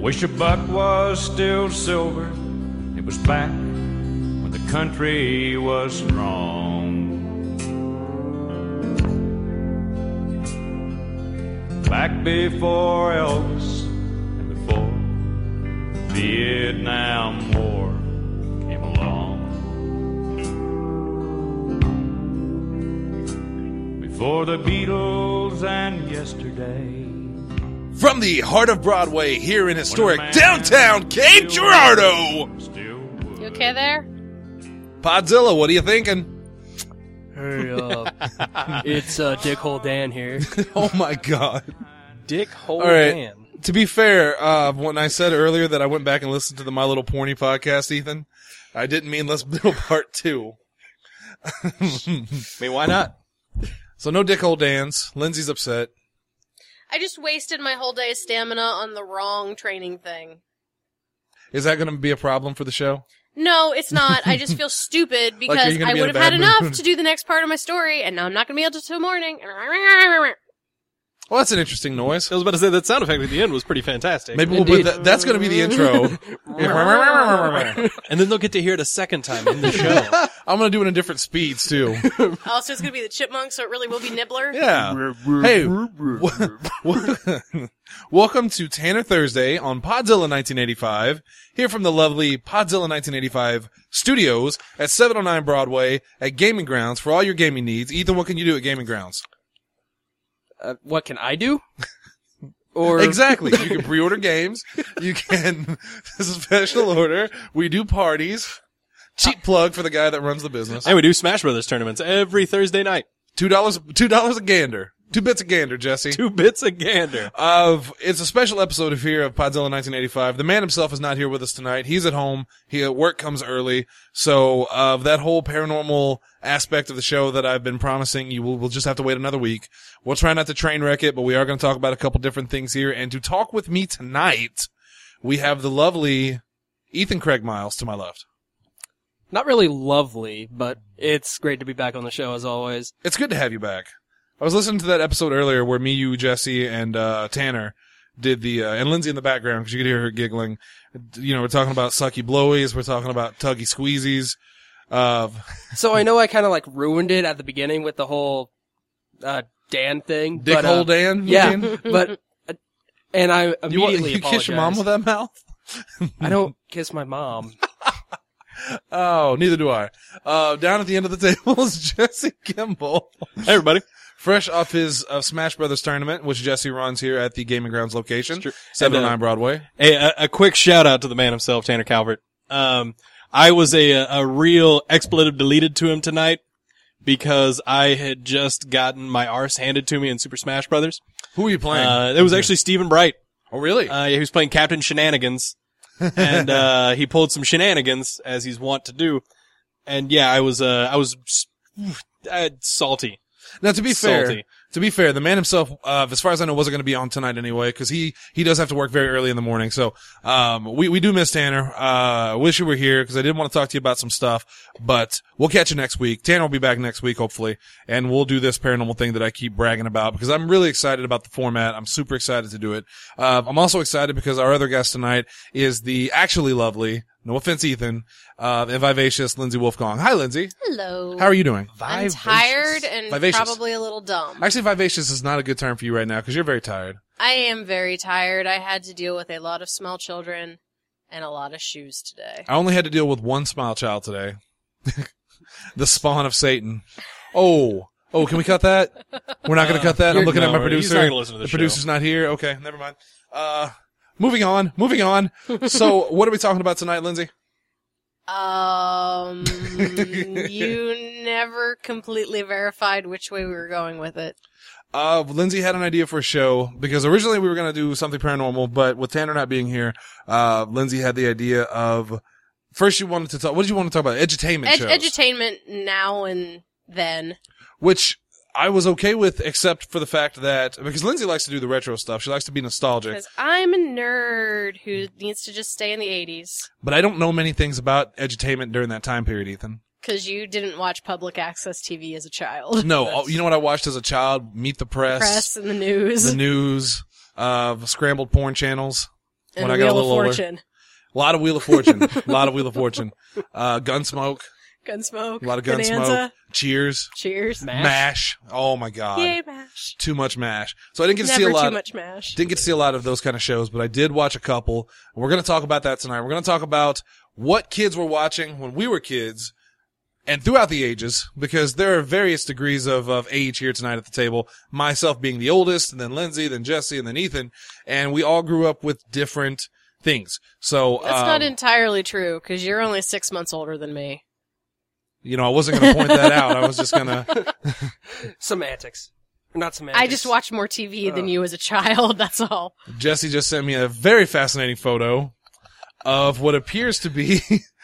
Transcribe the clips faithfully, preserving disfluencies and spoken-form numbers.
Wish a buck was still silver. It was back when the country was strong. Back before Elvis and before the Vietnam War came along. Before the Beatles and yesterday. From the heart of Broadway, here in historic downtown Cape Girardeau. You okay there? Podzilla, what are you thinking? Hey, uh, it's uh, Dick Hole Dan here. Oh my God. Dick Hole All right. Dan. To be fair, uh, when I said earlier that I went back and listened to the My Little Porny podcast, Ethan, I didn't mean Let's Middle Part two. I mean, why not? So no Dick Hole Dans. Lindsay's upset. I just wasted my whole day's stamina on the wrong training thing. Is that going to be a problem for the show? No, it's not. I just feel stupid because Like, are you gonna I be in would a have had bad enough mood? to do the next part of my story, and now I'm not going to be able to till morning. Well, that's an interesting noise. I was about to say that sound effect at the end was pretty fantastic. Maybe we'll put that. That's going to be the intro. And then they'll get to hear it a second time in the show. I'm going to do it in different speeds, too. Also, it's going to be the chipmunk, so it really will be Nibbler. Yeah. Hey, w- w- welcome to Tanner Thursday on Podzilla nineteen eighty-five, here from the lovely Podzilla nineteen eighty-five studios at seven oh nine Broadway at Gaming Grounds for all your gaming needs. Ethan, what can you do at Gaming Grounds? Uh, what can I do? Or Exactly. You can pre-order games. You can special order. We do parties. Cheap plug for the guy that runs the business. And we do Smash Brothers tournaments every Thursday night. Two dollars, two dollars a gander. Two bits a gander, Jesse. Two bits a gander. Of it's a special episode of here of Podzilla nineteen eighty-five. The man himself is not here with us tonight. He's at home. He uh, work comes early. So of that whole paranormal aspect of the show that I've been promising, you will we'll just have to wait another week. We'll try not to train wreck it, but we are going to talk about a couple different things here. And to talk with me tonight, we have the lovely Ethan Craig Miles to my left. not really lovely, but it's great to be back on the show as always. It's good to have you back. I was listening to that episode earlier where me, you, Jesse, and uh Tanner did the, uh, and Lindsay in the background because you could hear her giggling. You know, we're talking about sucky blowies, we're talking about tuggy squeezies. Uh, So I know I kind of like ruined it at the beginning with the whole uh Dan thing. Dick but, uh, hole Dan? you Yeah, mean? but uh, and I You, want, immediately you kiss your mom with apologized. that mouth? I don't kiss my mom. Oh, neither do I. Uh, down at the end of the table is Jesse Kimball. Hey, everybody. Fresh off his uh, Smash Brothers tournament, which Jesse runs here at the Gaming Grounds location, True. seven oh nine And, uh, Broadway. Hey, a, a quick shout out to the man himself, Tanner Calvert. Um, I was a, a real expletive deleted to him tonight because I had just gotten my arse handed to me in Super Smash Brothers. Who are you playing? Uh, it was actually Stephen Bright. oh, really? Uh, he was playing Captain Shenanigans. and, uh, he pulled some shenanigans, as he's wont to do. And yeah, I was, uh, I was, uh, salty. Now, to be fair, Salty. to be fair, the man himself, uh, as far as I know, wasn't going to be on tonight anyway, because he he does have to work very early in the morning. So, um, we we do miss Tanner. Uh, wish you were here because I did want to talk to you about some stuff, but we'll catch you next week. Tanner will be back next week, hopefully, and we'll do this paranormal thing that I keep bragging about because I'm really excited about the format. I'm super excited to do it. Uh, I'm also excited because our other guest tonight is the actually lovely, no offense, Ethan, uh, and vivacious Lindsay Wolfgong. Hi, Lindsay. Hello. How are you doing? I'm tired and Vivacious. probably a little dumb. Actually, vivacious is not a good term for you right now because you're very tired. I am very tired. I had to deal with a lot of small children and a lot of shoes today. I only had to deal with one smile child today. The spawn of Satan. Oh. Oh, can we cut that? We're not going to cut that? I'm you're- looking at no, my he's producer. not gonna listen to the the show. producer's not here. Okay, never mind. Uh, moving on. Moving on. So, what are we talking about tonight, Lindsay? Um, you never completely verified which way we were going with it. Uh, Lindsay had an idea for a show because originally we were going to do something paranormal, but with Tanner not being here, uh, Lindsay had the idea of, first you wanted to talk, what did you want to talk about? Edutainment Ed- shows. edutainment now and then. Which I was okay with, except for the fact that, because Lindsay likes to do the retro stuff, she likes to be nostalgic, Because I'm a nerd who needs to just stay in the eighties. but I don't know many things about edutainment during that time period, Ethan. Because you didn't watch public access T V as a child. No, oh, you know what I watched as a child? Meet the Press, Press and the news. the news, uh, scrambled porn channels. And when I Wheel got a of little older. Fortune. A lot of Wheel of Fortune. A lot of Wheel of Fortune. Uh, Gunsmoke. Gunsmoke. A lot of Bonanza. Gunsmoke. Cheers. Cheers. Mash. Mash. Oh my god. Yay, MASH. Too much MASH. So I didn't get to Never see a lot. too much MASH. Didn't get to see a lot of those kind of shows, but I did watch a couple. And we're going to talk about that tonight. We're going to talk about what kids were watching when we were kids and throughout the ages, because there are various degrees of, of age here tonight at the table. Myself being the oldest, and then Lindsay, then Jesse, and then Ethan. And we all grew up with different things. So, That's um, not entirely true, because you're only six months older than me. you know, I wasn't going to point that out. I was just going to, Semantics. Not semantics. I just watched more T V than you as a child, that's all. Jesse just sent me a very fascinating photo of what appears to be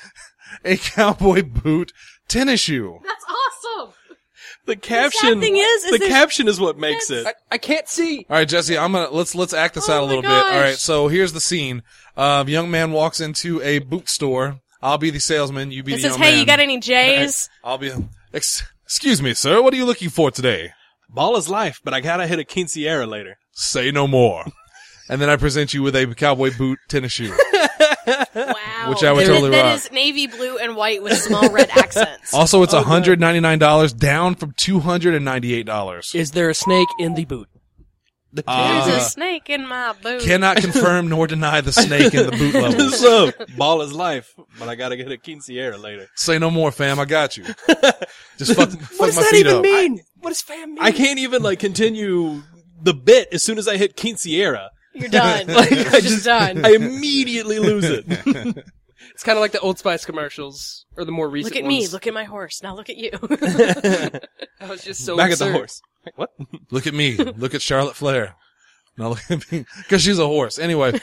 a cowboy boot tennis shoe. That's awesome! The caption, thing is, is the there's- caption is what makes it. I, I can't see. All right, Jesse, I'm gonna let's let's act this Oh out a my little gosh. bit. All right, so here's the scene. Um, young man walks into a boot store. I'll be the salesman. You be It the says, young hey, man. you got any J's? I'll be. Ex- excuse me, sir. What are you looking for today? Ball is life, but I gotta hit a quinceañera later. Say no more. And then I present you with a cowboy boot tennis shoe. Wow. Which I would That- totally That rock. is navy blue and white with small red accents. Also, it's Oh, one hundred ninety-nine dollars down from two hundred ninety-eight dollars. Is there a snake in the boot? There's Uh, a snake in my boot. Cannot confirm nor deny the snake in the boot levels. So, ball is life, but I gotta get a quinceañera later. Say no more, fam. I got you. Just fuck, What fuck does my that feet even up. mean? What does fam mean? I can't even like continue the bit as soon as I hit quinceañera. You're done. Like, You're I just, just- done. I immediately lose it. It's kind of like the Old Spice commercials, or the more recent Look at me. ones. Look at my horse. Now look at you. That was just so Back at the absurd. horse. Wait, what? Look at me. Look at Charlotte Flair. No, look at me. Cause she's a horse. Anyway. Um,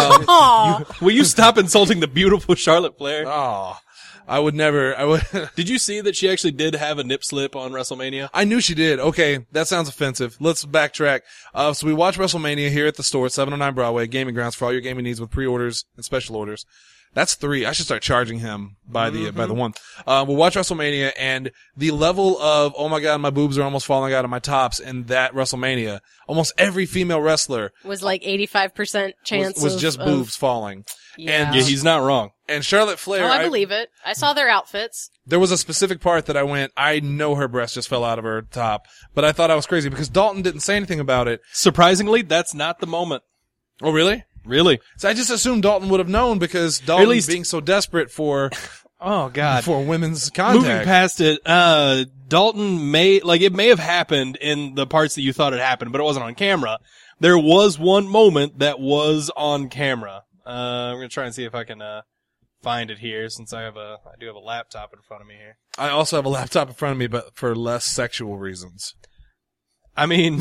Aw. Will you stop insulting the beautiful Charlotte Flair? oh, I would never, I would, Did you see that she actually did have a nip slip on WrestleMania? I knew she did. Okay. That sounds offensive. Let's backtrack. Uh, so we watch WrestleMania here at the store, seven oh nine Broadway, Gaming Grounds for all your gaming needs with pre-orders and special orders. That's three. I should start charging him by the, by the one. Uh, we'll watch WrestleMania and the level of, oh my God, my boobs are almost falling out of my tops in that WrestleMania. Almost every female wrestler Was like eighty-five percent chance was, was of, just of- boobs falling. Yeah. Yeah, he's not wrong. And Charlotte Flair, Oh, I I- believe it. I saw their outfits. there was a specific part that I went, I know her breast just fell out of her top, but I thought I was crazy because Dalton didn't say anything about it. Surprisingly, that's not the moment. Oh, really? Really? So I just assumed Dalton would have known because Dalton least- being so desperate for Oh God. for women's contact. Moving past it, uh, Dalton may, like, it may have happened in the parts that you thought it happened, but it wasn't on camera. There was one moment that was on camera. Uh, I'm gonna try and see if I can, uh, find it here since I have a, I do have a laptop in front of me here. I also have a laptop in front of me, but for less sexual reasons. I mean,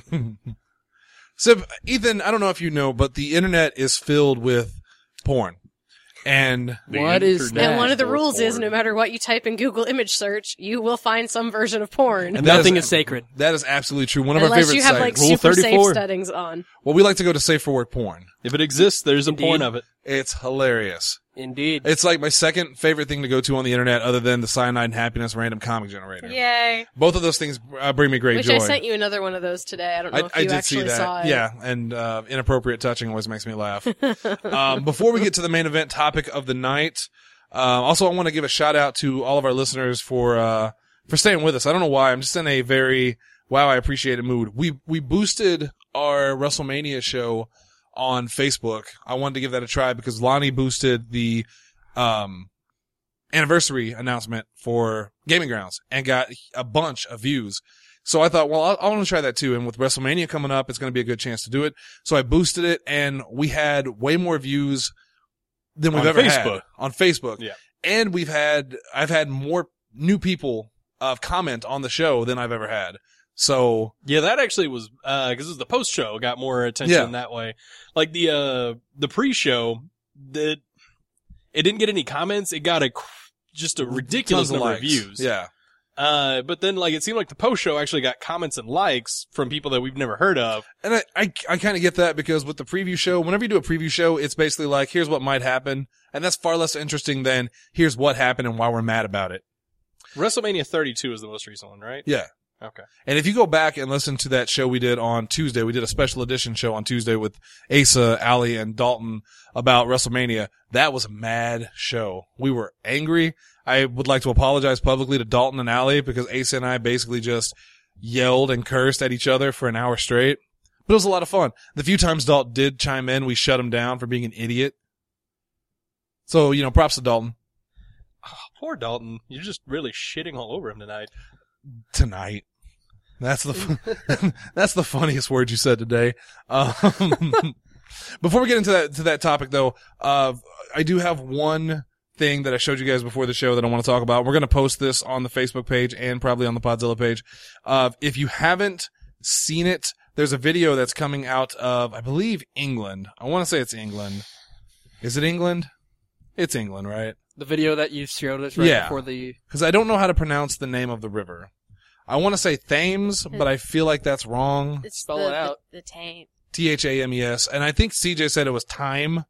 So, Ethan, I don't know if you know, but the internet is filled with porn. And What is And that? one of the rules is no matter what you type in Google image search, you will find some version of porn. And that Nothing is- is sacred. that is absolutely true. One of our Unless favorite you have like sites. Rule super safe thirty-four. settings on. Well, we like to go to Safe for Work porn. if it exists, there's a Indeed. porn of it. It's hilarious. Indeed. It's like my second favorite thing to go to on the internet other than the Cyanide and Happiness random comic generator. Yay. Both of those things uh, bring me great Which joy. I sent you another one of those today. I don't know I, if I you did actually see that. saw it. Yeah, and uh, inappropriate touching always makes me laugh. um, before we get to the main event topic of the night, uh, also I want to give a shout out to all of our listeners for uh, for staying with us. I don't know why. I'm just in a very wow, I appreciate it mood. We we boosted our WrestleMania show on Facebook. I wanted to give that a try because Lonnie boosted the um anniversary announcement for Gaming Grounds and got a bunch of views. So I thought, well, I, I want to try that too. And with WrestleMania coming up, it's going to be a good chance to do it. So I boosted it and we had way more views than we've On ever Facebook. had on Facebook. Yeah. And we've had, I've had more new people uh, comment on the show than I've ever had. So Yeah, that actually was, uh, cause it was the post show got more attention Yeah. that way. Like the, uh, the pre-show, the, it didn't get any comments. It got a, just a ridiculous tons of number of likes. views. Yeah. Uh, but then like it seemed like the post show actually got comments and likes from people that we've never heard of. And I, I, I kind of get that because with the preview show, whenever you do a preview show, it's basically like, here's what might happen. And that's far less interesting than here's what happened and why we're mad about it. WrestleMania thirty-two is the most recent one, right? Yeah. Okay. And if you go back and listen to that show we did on Tuesday, we did a special edition show on Tuesday with Asa, Allie, and Dalton about WrestleMania. That was a mad show. We were angry. I would like to apologize publicly to Dalton and Allie because Asa and I basically just yelled and cursed at each other for an hour straight. But it was a lot of fun. The few times Dalton did chime in, we shut him down for being an idiot. So, you know, props to Dalton. Oh, poor Dalton. You're just really shitting all over him tonight. Tonight. That's the that's the funniest word you said today. Um, before we get into that to that topic, though, uh, I do have one thing that I showed you guys before the show that I want to talk about. We're going to post this on the Facebook page and probably on the Podzilla page. Uh, if you haven't seen it, there's a video that's coming out of, I believe, England. I want to say it's England. Is it England? It's England, right? The video that you showed us right Yeah. before the... Because I don't know how to pronounce the name of the river. I want to say Thames, but I feel like that's wrong. It's Spell the, it out. The, the taint. T H A M E S. And I think C J said it was Time.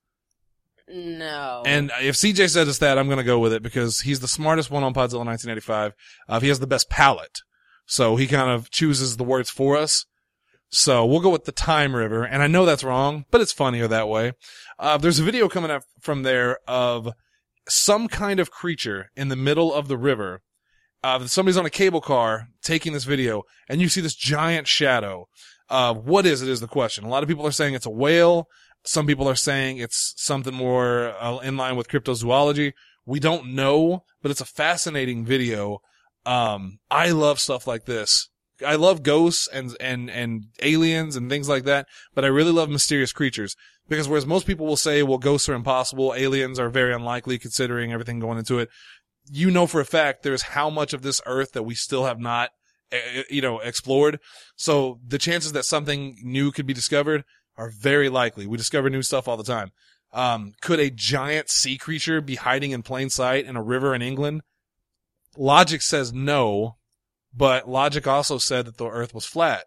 No. And if C J said it's that, I'm going to go with it because he's the smartest one on Podzilla nineteen eighty-five. Uh, he has the best palate. So he kind of chooses the words for us. So we'll go with the Time River. And I know that's wrong, but it's funnier that way. Uh, there's a video coming up from there of some kind of creature in the middle of the river. Uh, somebody's on a cable car taking this video, and you see this giant shadow. Uh, what is it is the question. A lot of people are saying it's a whale. Some people are saying it's something more uh, in line with cryptozoology. We don't know, but it's a fascinating video. Um, I love stuff like this. I love ghosts and, and, and aliens and things like that, but I really love mysterious creatures because whereas most people will say, well, ghosts are impossible, aliens are very unlikely considering everything going into it. You know for a fact there's how much of this earth that we still have not, uh, you know, explored. So the chances that something new could be discovered are very likely. We discover new stuff all the time. Um, could a giant sea creature be hiding in plain sight in a river in England? Logic says no, but logic also said that the earth was flat.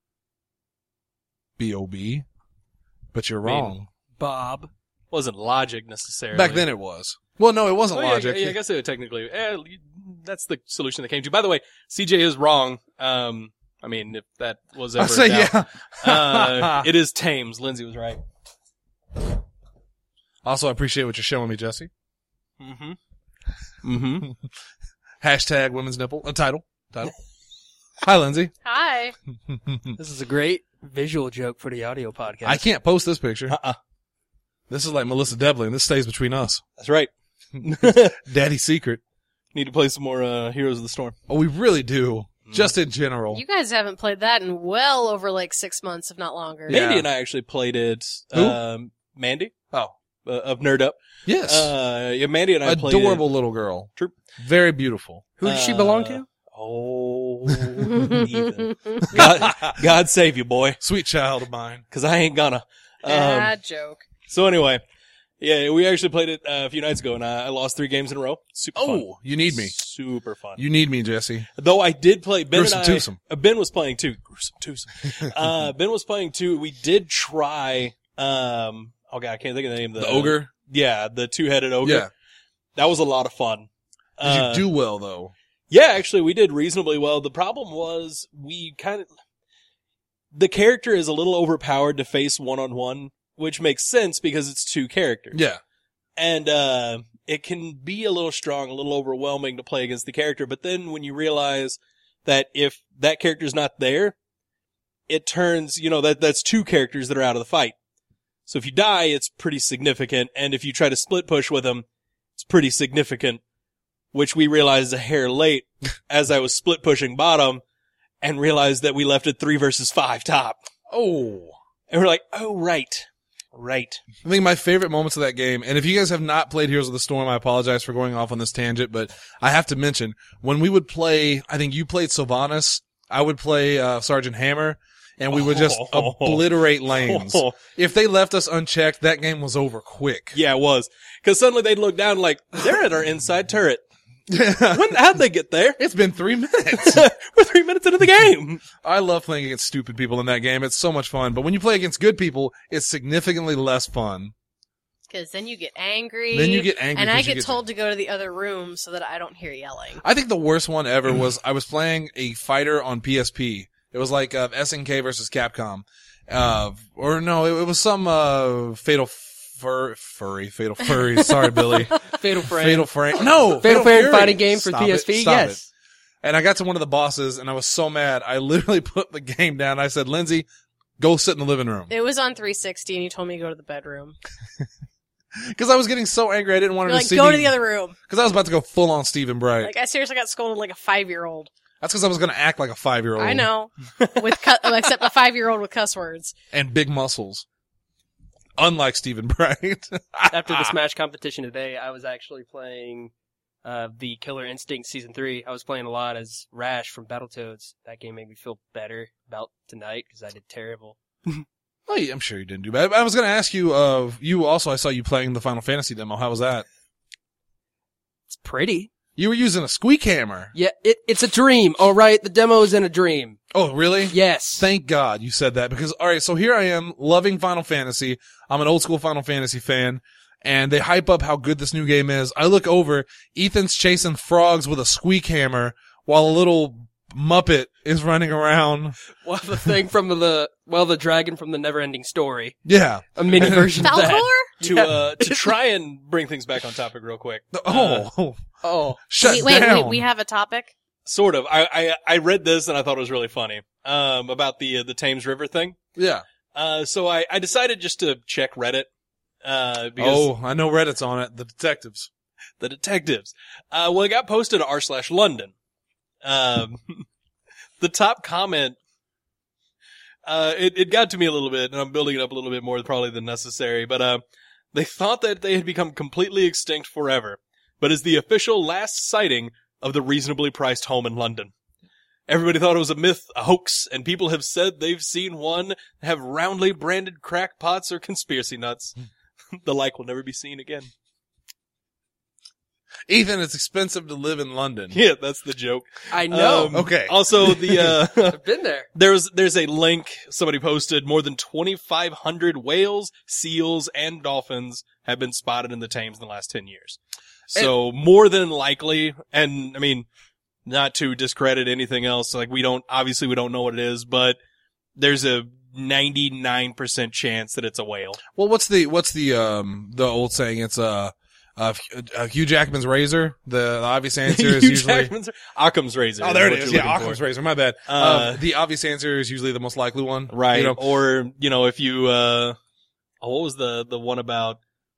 B O B But you're I mean, wrong. Bob. Wasn't logic necessarily. Back then it was. Well, no, it wasn't Oh, yeah, logic. Yeah, I guess it technically, eh, that's the solution they came to. By the way, C J is wrong. Um, I mean, if that was ever I say, a doubt. yeah. uh, it is Thames. Lindsay was right. Also, I appreciate what you're showing me, Jesse. Mm-hmm. Mm-hmm. Hashtag women's nipple. A title. Title. Hi, Lindsay. Hi. This is a great visual joke for the audio podcast. I can't post this picture. Uh-uh. This is like Melissa Devlin. This stays between us. That's right. Daddy's secret. Need to play some more uh, Heroes of the Storm. Oh, we really do. Just in general. You guys haven't played that in well over like six months, if not longer. Yeah. Mandy and I actually played it. Who? Um, Mandy Oh. uh, of Nerd Up. Yes. Uh, yeah, Mandy and I played it. Adorable little girl. True. Very beautiful. Who does she belong Uh, to? Oh, Ethan. God, God save you, boy. Sweet child of mine. Cause I ain't gonna. Um, Bad joke. so anyway, yeah, we actually played it uh, a few nights ago and I, I lost three games in a row. Super fun. Oh, you need me. Super fun. You need me, Jesse. Though I did play, Ben Gruesome and I, twosome. uh, Ben was playing too. Gruesome twosome. uh, Ben was playing too. We did try, um, oh god, I can't think of the name of the, The ogre? Yeah, the two-headed ogre. Yeah. That was a lot of fun. Did Uh, you do well, though? Yeah, actually, we did reasonably well. The problem was we kind of, the character is a little overpowered to face one-on-one, which makes sense because it's two characters. Yeah. And, uh, it can be a little strong, a little overwhelming to play against the character. But then when you realize that if that character's not there, it turns, you know, that, that's two characters that are out of the fight. So if you die, it's pretty significant. And if you try to split push with them, it's pretty significant, which we realized a hair late as I was split pushing bottom and realized that we left it three versus five top. Oh. And we're like, oh, right. Right. I think my favorite moments of that game, and if you guys have not played Heroes of the Storm, I apologize for going off on this tangent, but I have to mention, when we would play, I think you played Sylvanas, I would play uh, Sergeant Hammer, and we would just Oh. obliterate lanes. Oh. If they left us unchecked, that game was over quick. Yeah, it was. Cause suddenly they'd look down like, they're at our inside turret. When, how'd they get there? It's been three minutes. We're three minutes into the game. I love playing against stupid people in that game. It's so much fun. But when you play against good people, it's significantly less fun. Because then you get angry. Then you get angry And I 'cause you get get- told to go to the other room so that I don't hear yelling. I think the worst one ever was I was playing a fighter on P S P. It was like uh, S N K versus Capcom, uh, or no, it, it was some uh, Fatal Fur Furry, Fatal Furry. Sorry, Billy. Fatal Frame. Fatal Frame. No, Fatal Frame Fury. fighting game for Stop P S P. It, stop Yes. it. And I got to one of the bosses, and I was so mad. I literally put the game down. I said, "Lindsay, go sit in the living room," It was on three sixty, and you told me to go to the bedroom. because I was getting so angry. I didn't want her You're to like, see go me to the other room. because I was about to go full on Stephen Bright. Like, I seriously got scolded like a five-year-old. That's because I was going to act like a five year old. I know. with cu- Except a five-year-old with cuss words. And big muscles. Unlike Stephen Bright. After the Smash competition today, I was actually playing uh, the Killer Instinct Season three. I was playing a lot as Rash from Battletoads. That game made me feel better about tonight because I did terrible. Well, yeah, I'm sure you didn't do bad. I was going to ask you, uh, you also, I saw you playing the Final Fantasy demo. How was that? It's pretty. You were using a squeak hammer. Yeah, it, it's a dream. All right, the demo's in a dream. Oh, really? Yes. Thank God you said that because, all right, so here I am loving Final Fantasy. I'm an old school Final Fantasy fan and they hype up how good this new game is. I look over, Ethan's chasing frogs with a squeak hammer while a little Muppet is running around. Well, the thing from the, well, the dragon from the Neverending Story. Yeah. A mini version of that. Falcor? To Yeah. uh to try and bring things back on topic real quick. Oh, Oh. shut Wait, wait, down. wait, we have a topic? Sort of. I, I I read this and I thought it was really funny. Um, about the uh, the Thames River thing. Yeah. Uh, so I I decided just to check Reddit. Uh, because Oh, I know Reddit's on it. The detectives. the detectives. Uh, well, it got posted to r slash London. Um, the top comment. Uh, it it got to me a little bit, and I'm building it up a little bit more probably than necessary. But uh, they thought that they had become completely extinct forever, but is the official last sighting of the reasonably priced home in London. Everybody thought it was a myth, a hoax, and people have said they've seen one have roundly branded crackpots or conspiracy nuts. The like will never be seen again. Ethan, it's expensive to live in London. Yeah, that's the joke. I know. Um, Okay. Also, the uh, I've been there. there's there's a link somebody posted. More than twenty-five hundred whales, seals, and dolphins have been spotted in the Thames in the last ten years. So more than likely, and I mean, not to discredit anything else. Like we don't obviously we don't know what it is, but there's a ninety-nine percent chance that it's a whale. Well, what's the what's the um the old saying? It's uh, uh, uh Hugh Jackman's razor. The, the obvious answer is Hugh usually Jackman's Occam's razor. oh, there it what is. you're Yeah, looking Occam's for. razor. My bad. Uh, Uh, the obvious answer is usually the most likely one, Right. You know, Or, you know, if you, uh, oh, what was the, the one about,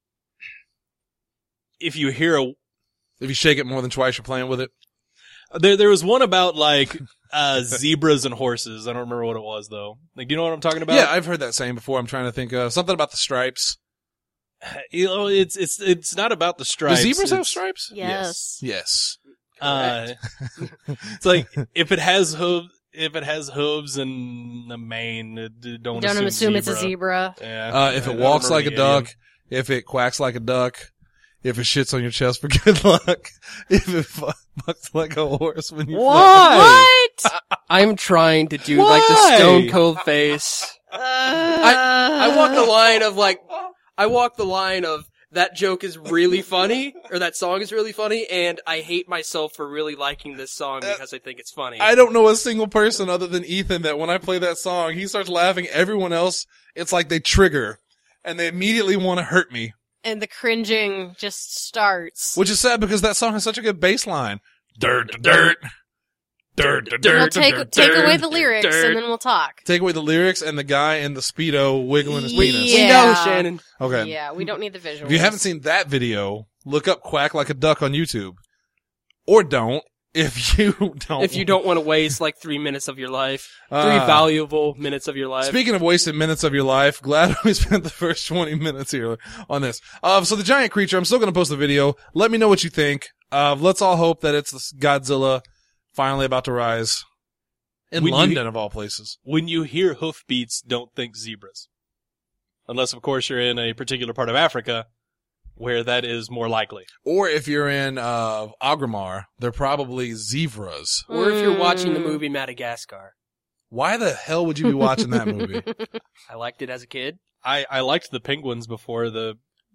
if you hear a, if you shake it more than twice, you're playing with it. there, there was one about like, uh, zebras and horses. I don't remember what it was though. Like, do you know what I'm talking about? Yeah, I've heard that saying before. I'm trying to think of something about the stripes. You know, it's, it's, it's not about the stripes. Do zebras have It's, stripes? Yes. Yes. Uh, it's like, if it has hooves, if it has hooves and a mane, uh, d- don't, Don't assume, assume it's a zebra. zebra. Yeah. Uh, if I- it I walks remember like a the idiom. duck, if it quacks like a duck, if it shits on your chest for good luck, if it fu- fucks like a horse when you Why? What? I'm trying to do Why? like the Stone Cold face. Uh, I walk the line of like, I walk the line of that joke is really funny, or that song is really funny, and I hate myself for really liking this song because I think it's funny. I don't know a single person other than Ethan that when I play that song, he starts laughing. Everyone else, it's like they trigger and they immediately want to hurt me, and the cringing just starts. which is sad because that song has such a good bass line. Dirt, dirt, dirt, dirt, We'll dirt, take dirt, take dirt. away the lyrics dirt. and then we'll talk. Take away the lyrics and the guy in the Speedo wiggling his Yeah. penis. We know, Shannon. Okay. Yeah, we don't need the visuals. If you haven't seen that video, look up Quack Like a Duck on YouTube. Or don't, if you don't. If you don't want to waste like three minutes of your life, three Uh, valuable minutes of your life. Speaking of wasted minutes of your life, glad we spent the first twenty minutes here on this. Uh, so the giant creature, I'm still going to post the video. Let me know what you think. Uh, let's all hope that it's this Godzilla finally about to rise. In When you- London, of all places. When you hear hoofbeats, don't think zebras. Unless, of course, you're in a particular part of Africa where that is more likely. Or if you're in, uh, Agramar, they're probably zebras. Or if you're watching the Mm. movie Madagascar. Why the hell would you be watching that movie? I liked it as a kid. I, I liked the penguins before the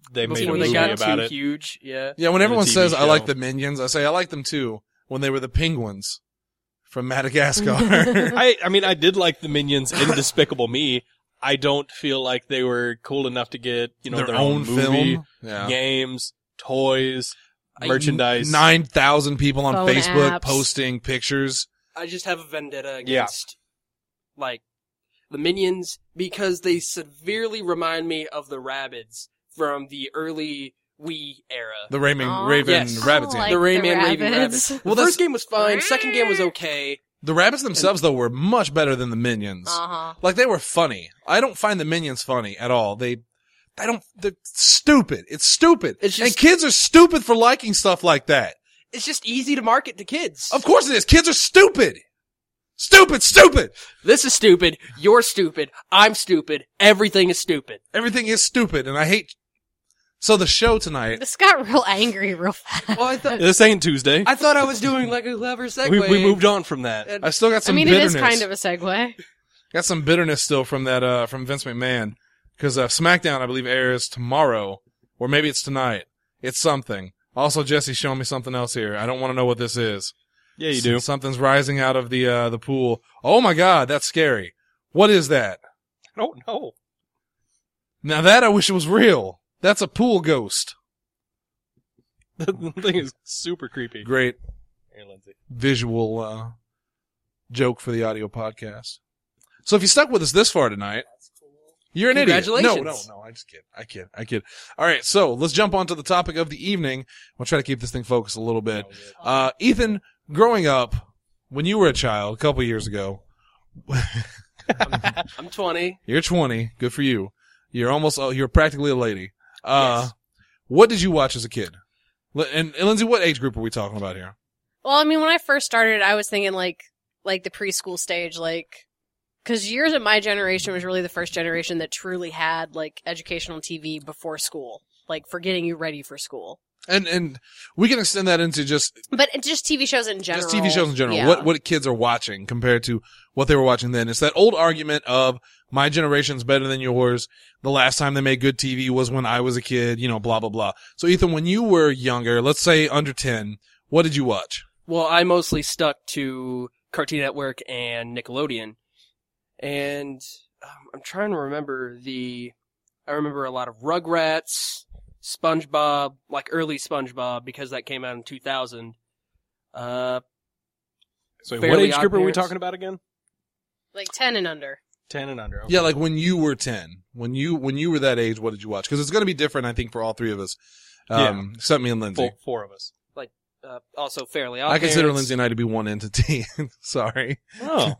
they made Before a they movie got about too it. huge, yeah. Yeah, when a everyone T V says I show. like the Minions, I say I like them too. When they were the penguins from Madagascar. I, I mean, I did like the Minions in Despicable Me. I don't feel like they were cool enough to get, you know, Their their, own own movie, film. Yeah. games, toys, I- merchandise. Nine thousand people on Phone Facebook apps. posting pictures. I just have a vendetta Yeah. against, like, the Minions because they severely remind me of the Rabbids from the early Wii era. The Raven, Aw. Raven Yes. Rabbits I game. like the Rayman the Raven Rabbids. Rabbids. Well, the that's- first game was fine. Second game was okay. The rabbits themselves, though, were much better than the Minions. Uh-huh. Like, they were funny. I don't find the Minions funny at all. They, I don't, they're stupid. It's stupid. It's and just- kids are stupid for liking stuff like that. It's just easy to market to kids. Of course it is. Kids are stupid. Stupid, stupid. This is stupid. You're stupid. I'm stupid. Everything is stupid. Everything is stupid, and I hate. So the show tonight. This got real angry real fast. Well, I thought This ain't Tuesday. I thought I was doing like a clever segue. We, we moved on from that. And- I still got I some mean, it bitterness. is kind of a segue. Got some bitterness still from that, uh, from Vince McMahon. Cause, uh, SmackDown, I believe, airs tomorrow. Or maybe it's tonight. It's something. Also, Jesse's showing me something else here. I don't want to know what this is. Yeah, you do. Something's rising out of the, uh, the pool. Oh my god, that's scary. What is that? I don't know. Now that I wish it was real. That's a pool ghost. The thing is super creepy. Great Here, Lindsay. visual, uh, joke for the audio podcast. So if you stuck with us this far tonight, you're an idiot. No, no, Congratulations. no. I just kid. I kid. I kid. All right. So let's jump on to the topic of the evening. We'll try to keep this thing focused a little bit. Uh, Ethan, growing up, when you were a child, a couple years ago, I'm twenty. you're twenty. Good for you. You're almost, uh, you're practically a lady. Uh, Yes. what did you watch as a kid? Li- And, and Lindsay, what age group are we talking about here? Well, I mean, when I first started, I was thinking like, like the preschool stage, like, cause yours and my generation was really the first generation that truly had like educational T V before school, like for getting you ready for school. And, and we can extend that into just But it- just T V shows in general. Just T V shows in general. Yeah. What what kids are watching compared to what they were watching then. It's that old argument of my generation's better than yours. The last time they made good T V was when I was a kid, you know, blah, blah, blah. So Ethan, when you were younger, let's say under ten, what did you watch? Well, I mostly stuck to Cartoon Network and Nickelodeon. And um, I'm trying to remember the, I remember a lot of Rugrats, SpongeBob, like early SpongeBob, because that came out in two thousand. Uh, So what Fairly age group Odd are we Parents. talking about again? Like ten and under. Ten and under. Okay. Yeah, like when you were ten, when you, when you were that age, what did you watch? Cause it's going to be different, I think, for all three of us. Um, except me and Lindsay. Four, four of us. uh, also Fairly Odd I consider Parents. Lindsay and I to be one entity. Sorry. Oh.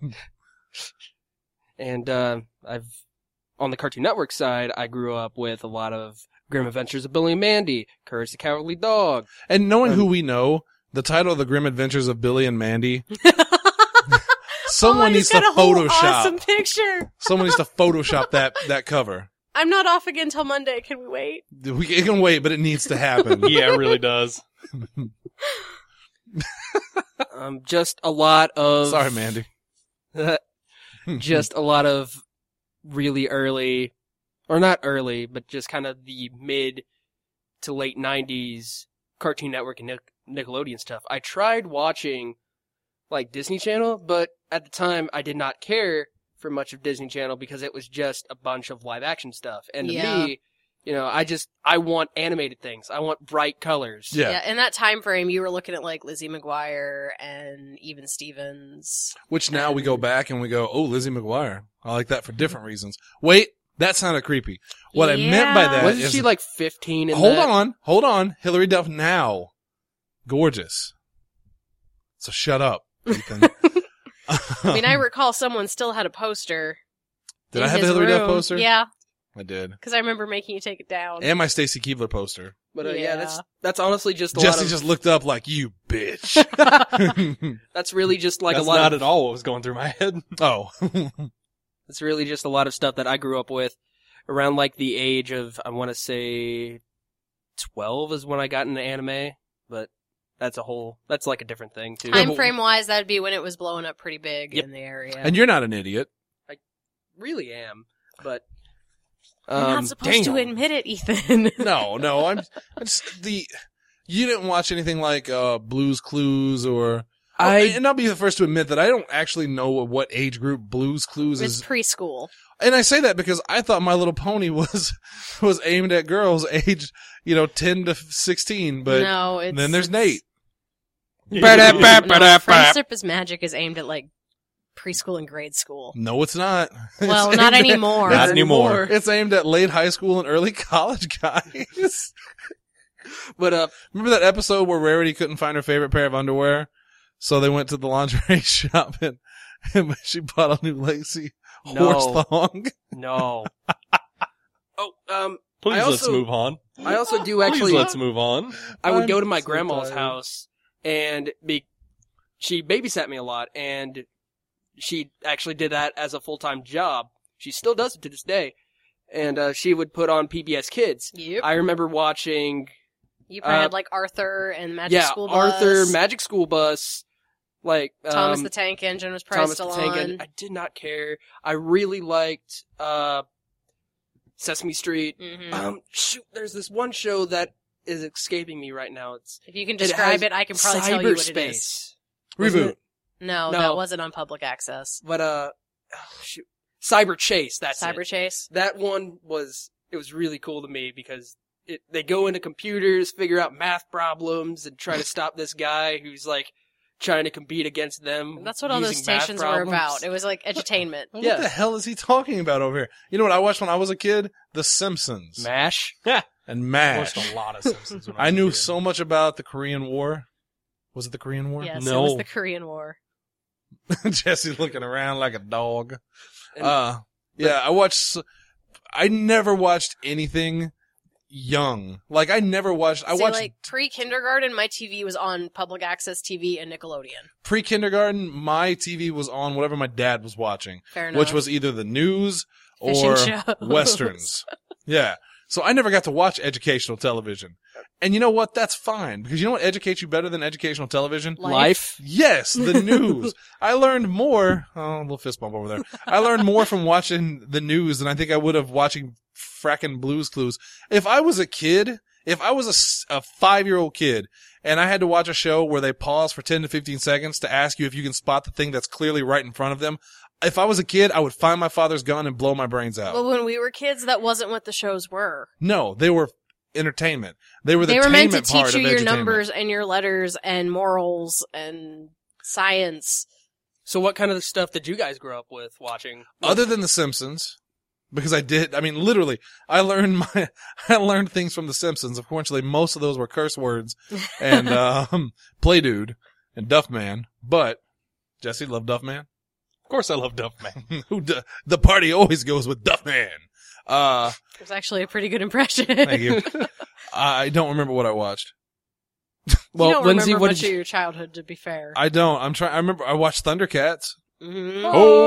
And uh, I've on the Cartoon Network side, I grew up with a lot of Grim Adventures of Billy and Mandy, Courage the Cowardly Dog. And knowing Um, who we know, the title of the Grim Adventures of Billy and Mandy, Oh, someone I needs just to got a whole Photoshop. awesome picture. Someone needs to Photoshop that, that cover. I'm not off again till Monday. Can we wait? We, it can wait, but it needs to happen. Yeah, it really does. Um, just a lot of Sorry, Mandy. just a lot of really early, or not early, but just kind of the mid to late nineties Cartoon Network and Nic- Nickelodeon stuff. I tried watching like Disney Channel, but at the time I did not care for much of Disney Channel because it was just a bunch of live action stuff. And to Yeah. me, you know, I just, I want animated things. I want bright colors. Yeah. In that time frame, you were looking at like Lizzie McGuire and even Stevens. Which now we go back and we go, oh, Lizzie McGuire. I like that for different reasons. Wait, that sounded creepy. What I meant by Yeah. that Wasn't is, she like fifteen in hold that? on, hold on. Hillary Duff now. Gorgeous. So shut up, Ethan. I mean, I recall someone still had a poster. Did in I have the his Hillary Duff room. poster? Yeah, I did. because I remember making you take it down. And my Stacy Keebler poster. But uh, yeah. Yeah. that's that's honestly just a Jesse lot of just looked up like, you bitch. that's really just like That's a lot not of at all what was going through my head. oh. it's really just a lot of stuff that I grew up with around like the age of I want to say twelve is when I got into anime, but that's a whole that's like a different thing too. Time frame wise, that'd be when it was blowing up pretty big Yep. in the area. And you're not an idiot. Really am, but You're not Um, supposed to damn. admit it, Ethan. No, no, I'm, I just, the, you didn't watch anything like, uh, Blue's Clues or, I and I'll be the first to admit that I don't actually know what age group Blue's Clues It's is. preschool. And I say that because I thought My Little Pony was, was aimed at girls aged, you know, ten to sixteen, but no, it's then there's it's- Nate. No, Friendship is Magic is aimed at like preschool and grade school. No, it's not. Well, It's not aimed at- anymore. Not anymore. It's aimed at late high school and early college guys. but uh, Remember that episode where Rarity couldn't find her favorite pair of underwear? So they went to the lingerie shop and, and she bought a new lacy horse No. thong. no. oh, um, Please I let's also- move on. I also do Please actually. let's move on. I would I'm go to my so grandma's tired. house and be, she babysat me a lot, and she actually did that as a full-time job. She still does it to this day. And uh, she would put on P B S Kids. Yep. I remember watching, You probably uh, had like Arthur and Magic yeah, School Bus. Arthur, Magic School Bus, like Thomas um, the Tank Engine was probably Thomas still the Tank on. Engine. I did not care. I really liked uh, Sesame Street. Mhm. Um, shoot, there's this one show that is escaping me right now. It's If you can it describe has it, I can probably tell you what it is. cyberspace. Wasn't Reboot. it? No, No. that wasn't on public access. But uh, oh, shoot, Cyber Chase. That's Cyber it. Chase. That one was it was really cool to me because it they go into computers, figure out math problems, and try to stop this guy who's like trying to compete against them. That's what all those using math stations were problems. about. It was like edutainment. What Yeah. the hell is he talking about over here? You know what I watched when I was a kid? The Simpsons. Mash. And I MASH. watched a lot of Simpsons. When I, I was a knew kid. so much about the Korean War. Was it the Korean War? Yes, it No. was the Korean War. Jesse's looking around like a dog. And- Uh, yeah, I watched, s- I never watched anything young. Like, I never watched, I See, watched like pre-kindergarten, my T V was on public access T V and Nickelodeon. pre-kindergarten, my T V was on whatever my dad was watching, Fair enough. which was either the news Fishing or shows. westerns. Yeah. So I never got to watch educational television. And you know what? That's fine. Because you know what educates you better than educational television? Life. Yes, the news. I learned more. Oh, a little fist bump over there. I learned more from watching the news than I think I would have watching fracking Blue's Clues. If I was a kid, if I was a s- a, five-year-old kid and I had to watch a show where they pause for ten to fifteen seconds to ask you if you can spot the thing that's clearly right in front of them, if I was a kid, I would find my father's gun and blow my brains out. Well, when we were kids, that wasn't what the shows were. No, they were entertainment. They were the They were meant to entertainment part teach you of your edutainment. numbers and your letters and morals and science. So what kind of stuff did you guys grow up with watching? Other than The Simpsons, because I did, I mean, literally, I learned my, I learned things from The Simpsons. Unfortunately, most of those were curse words and, um, Play Dude and Duff Man. But, Jesse loved Duff Man. Of course, I love Duff Man. Who, d- the party always goes with Duff Man. Uh, It was actually a pretty good impression. thank you. I don't remember what I watched. Well, you don't Lindsay, remember what much did of you? your childhood, to be fair. I don't. I'm trying, I remember I watched Thundercats. Mhm.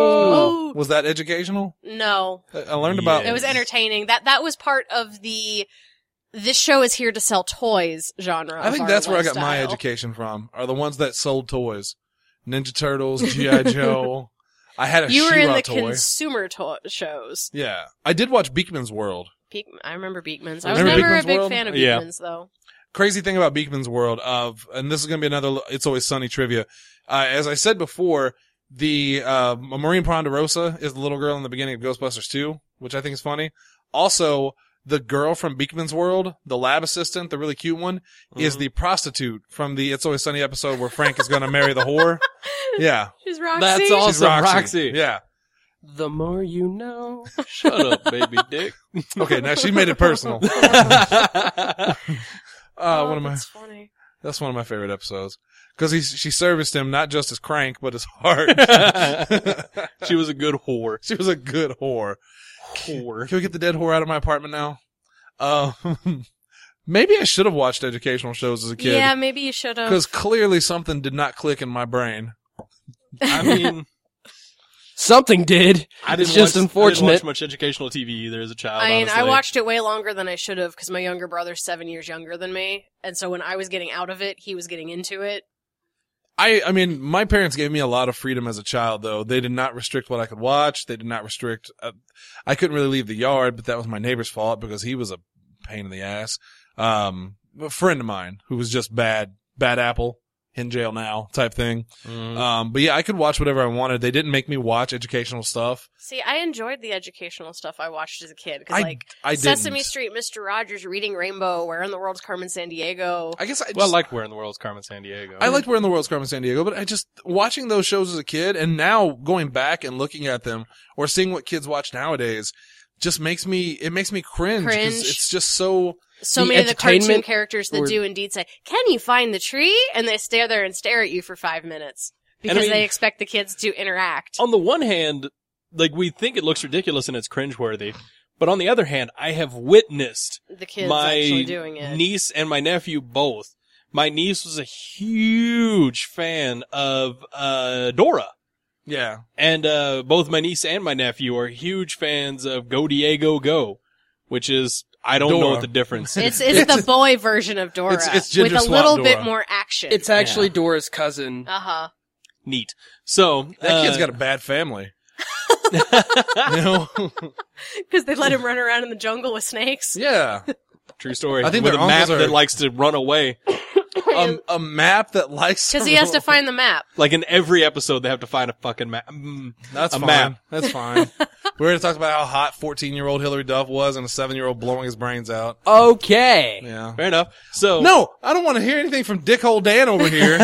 Oh! Was that educational? No, I I learned about, it was entertaining. That that was part of the "this show is here to sell toys" genre. I of think our that's where I got my lifestyle. education from, are the ones that sold toys. Ninja Turtles, G I. Joe. I had a You were in She-Ra the toy. consumer to- shows. Yeah. I did watch Beekman's World. Beek- I remember Beekman's. I was Remember never Beekman's a big World? fan of Yeah. Beekman's, though. Crazy thing about Beekman's World of, and this is going to be another It's Always Sunny trivia. Uh, as I said before, the, uh, Maureen Ponderosa is the little girl in the beginning of Ghostbusters two, which I think is funny. Also, the girl from Beekman's World, the lab assistant, the really cute one, is Mhm. the prostitute from the It's Always Sunny episode where Frank is going to marry the whore. Yeah. She's Roxy. That's She's awesome, Roxy. Roxy. Yeah. The more you know. Shut up, baby dick. Okay, now she made it personal. Uh, Oh, one of my, that's funny. that's one of my favorite episodes. Cause he, she serviced him not just as crank, but as heart. She was a good whore. She was a good whore. Whore. Can we get the dead whore out of my apartment now? Uh, maybe I should have watched educational shows as a kid. Yeah, maybe you should have. Cause clearly something did not click in my brain. I mean, Something did. I didn't It's just watch, I didn't unfortunate. watch much educational T V either as a child. I mean, I honestly. watched it way longer than I should have because my younger brother's seven years younger than me, and so when I was getting out of it, he was getting into it. I, I mean, my parents gave me a lot of freedom as a child, though. They did not restrict what I could watch. They did not restrict, uh, I couldn't really leave the yard, but that was my neighbor's fault because he was a pain in the ass. Um, a friend of mine who was just bad, bad apple, in jail now type thing. Mm. Um, but yeah, I could watch whatever I wanted. They didn't make me watch educational stuff. See, I enjoyed the educational stuff I watched as a kid because, I, like, I Sesame didn't. Street, Mister Rogers, Reading Rainbow, Where in the World's Carmen Sandiego. I guess I just, Well, I liked Where in the World's Carmen Sandiego. I liked Where in the World's Carmen Sandiego, but I just, watching those shows as a kid and now going back and looking at them or seeing what kids watch nowadays just makes me, it makes me cringe. 'cause Cringe. It's just so, So The many of the cartoon entertainment characters that or- do indeed say, "Can you find the tree?" And they stare there and stare at you for five minutes And I because mean- they expect the kids to interact. On the one hand, like we think it looks ridiculous and it's cringeworthy, but on the other hand, I have witnessed The kids my actually doing it. niece and my nephew both. My niece was a huge fan of uh Dora. yeah. And uh both my niece and my nephew are huge fans of Go Diego Go, which is I don't know Dora. what the difference It's is. it's the boy version of Dora It's- it's with Ginger a Swap little Dora. bit more action. It's actually Yeah. Dora's cousin. uh huh. Neat. So That uh, kid's got a bad family. you know? Because they let him run around in the jungle with snakes. Yeah. true story. I think with their a map uncles are- that likes to run away. a, a map that likes Because he has to find the map. Like in every episode, they have to find a fucking map. Mm. That's a fine. map. That's fine. We're going to talk about how hot fourteen-year-old Hillary Duff was and a seven-year-old blowing his brains out. Okay. Yeah. Fair enough. So No, I don't want to hear anything from Dickhole Dan over here.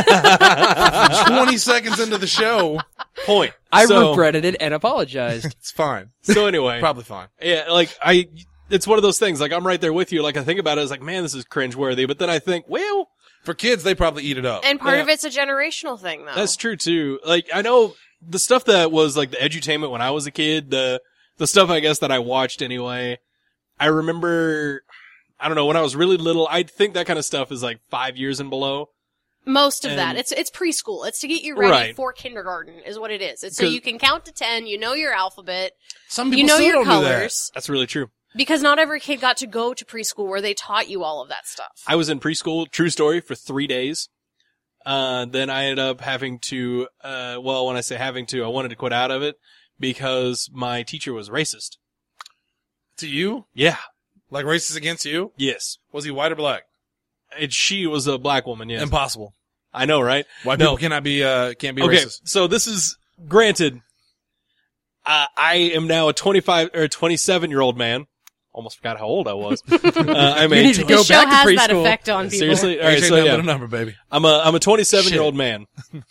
twenty seconds into the show. point. I so, regretted it and apologized. It's fine. So anyway, Probably fine. yeah, like I, it's one of those things. Like I'm right there with you. Like I think about it, it's like, man, this is cringeworthy. But then I think, well, For kids, they probably eat it up. And part Yeah. of it's a generational thing, though. that's true too. Like I know the stuff that was like the edutainment when I was a kid, the the stuff I guess that I watched anyway. I remember, I don't know, when I was really little, I think that kind of stuff is like five years and below. Most of And- that. It's it's preschool. It's to get you ready Right. for kindergarten, is what it is. It's so 'Cause- you can count to ten, you know your alphabet, Some people you know still your don't do that. colors. That's really true. Because not every kid got to go to preschool where they taught you all of that stuff. I was in preschool, true story, for three days. Uh, then I ended up having to, uh, well, when I say having to, I wanted to quit out of it because my teacher was racist. To you? Yeah. Like racist against you? Yes. Was he white or black? And she was a black woman, yes. Impossible. I know, right? White No. people cannot be, uh, can't be Okay, racist. so this is, granted, uh, I am now a twenty-five, or twenty-seven year old man. Almost forgot how old I was. uh, I'm You a need to tw- go This show back to has that preschool. effect on people. Seriously? Alright, H so ain't nothing yeah. but a number, baby. I'm a, I'm a twenty-seven year old man.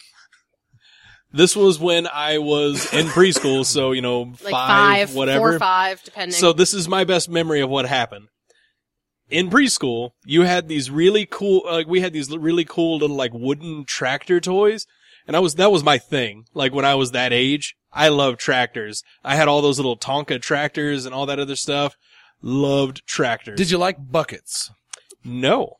This was when I was in preschool, so, you know, Like five, five, whatever. four or five, depending. So this is my best memory of what happened. In preschool, you had these really cool, like we had these really cool little like wooden tractor toys. And I was, that was my thing. Like when I was that age, I loved tractors. I had all those little Tonka tractors and all that other stuff. Loved tractors. Did you like buckets? No.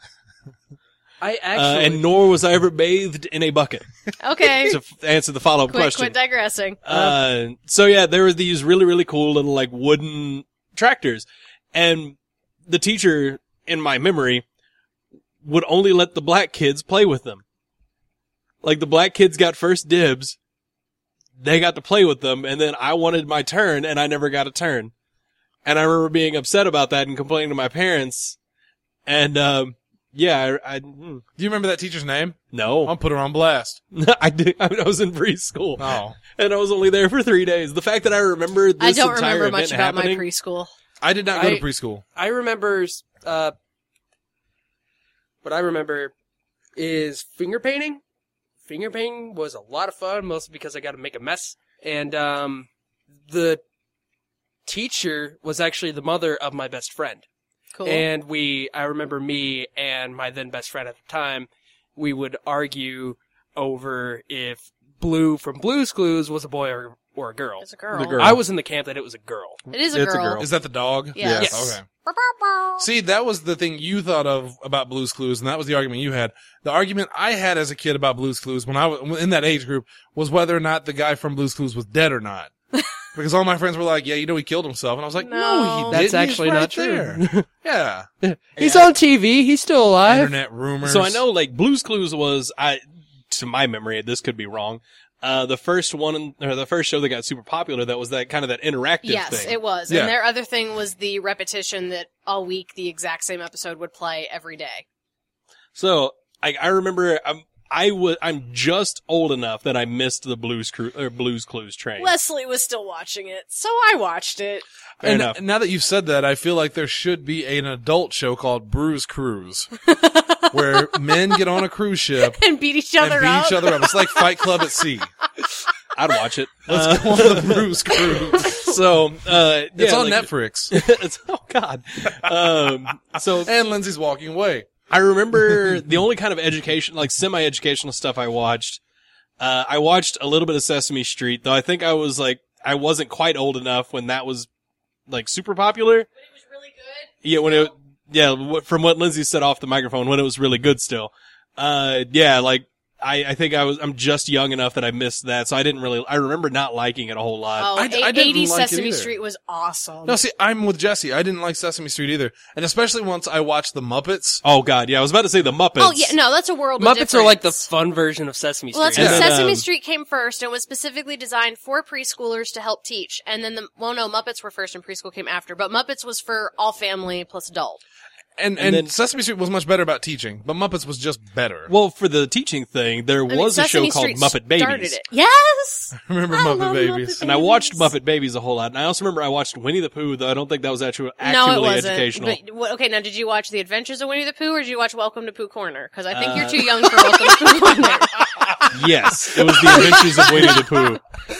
I Uh, actually, and nor was I ever bathed in a bucket. okay. To f- answer the follow-up quit, question. quit digressing. Uh, so yeah, there were these really, really cool little like wooden tractors. And the teacher, in my memory, would only let the black kids play with them. Like the black kids got first dibs. They got to play with them, and then I wanted my turn, and I never got a turn. And I remember being upset about that and complaining to my parents. And, um, yeah, I, I mm, Do you remember that teacher's name? no, I'll put her on blast. I did. I was in preschool. Oh. And I was only there for three days. The fact that I remember this I don't entire remember event much about happening, my preschool. I did not go I- to preschool. I remember, uh, what I remember is finger painting. Finger painting was a lot of fun, mostly because I got to make a mess. And, um, the teacher was actually the mother of my best friend. Cool. And we, I remember me and my then best friend at the time, we would argue over if Blue from Blue's Clues was a boy or, or a girl. it's a girl. The girl. I was in the camp that it was a girl. It is a It's a girl. girl. Is that the dog? Yes. Yes. Okay. See, that was the thing you thought of about Blue's Clues, and that was the argument you had. The argument I had as a kid about Blue's Clues when I was in that age group was whether or not the guy from Blue's Clues was dead or not. Because all my friends were like, yeah, you know, he killed himself. And I was like, no, No. he didn't. That's He's actually right not true. there. Yeah. He's on T V. He's still alive. Internet rumors. So I know, like, Blue's Clues was, I, to my memory, this could be wrong. Uh, the first one, or the first show that got super popular, that was that kind of that interactive Yes, thing. it was. Yeah. And their other thing was the repetition that all week the exact same episode would play every day. So I, I remember I'm I was I'm just old enough that I missed the Blues Cru- or Blues Clues train. Leslie was still watching it, so I watched it. Fair and enough. now that you've said that, I feel like there should be an adult show called Bruise Cruise, where men get on a cruise ship And beat each and other beat up. each other up. It's like Fight Club at sea. I'd watch it. Let's Uh, go on the Bruise Cruise. so uh, It's yeah, on like- Netflix. it's, oh God. Um, so And Lindsay's walking away. I remember the only kind of education, like semi-educational stuff I watched. Uh, I watched a little bit of Sesame Street, though I think I was like, I wasn't quite old enough when that was like super popular. But it was really good. Yeah, when it, yeah, wh- from what Lindsay said off the microphone, when it was really good still. Uh, yeah, like, I, I think I was, I'm just young enough that I missed that, so I didn't really, I remember not liking it a whole lot. Oh, I d- I didn't eighties like it Sesame either. Street was awesome. No, see, I'm with Jesse. I didn't like Sesame Street either. And especially once I watched The Muppets. Oh God, yeah, I was about to say the Muppets. oh yeah, no, that's a world of Muppets are like the difference. fun version of Sesame Street. Well, that's And because then, Sesame um, Street came first and was specifically designed for preschoolers to help teach. And then the, well, no, Muppets were first and preschool came after. But Muppets was for all family plus adult. And, And and, then- Sesame Street was much better about teaching, but Muppets was just better. Well, for the teaching thing, there I mean, was a show Sesame called Street Muppet started Babies. it. Yes! Remember I Muppet love Babies? Muppet And I watched Babies. Muppet Babies a whole lot. And I also remember I watched Winnie the Pooh, though I don't think that was actually, no, it actually wasn't. educational. But, what- okay, now did you watch The Adventures of Winnie the Pooh or did you watch Welcome to Pooh Corner? Because I think Uh, you're too young for Welcome to Pooh Corner. Yes, it was The Adventures of Winnie the Pooh.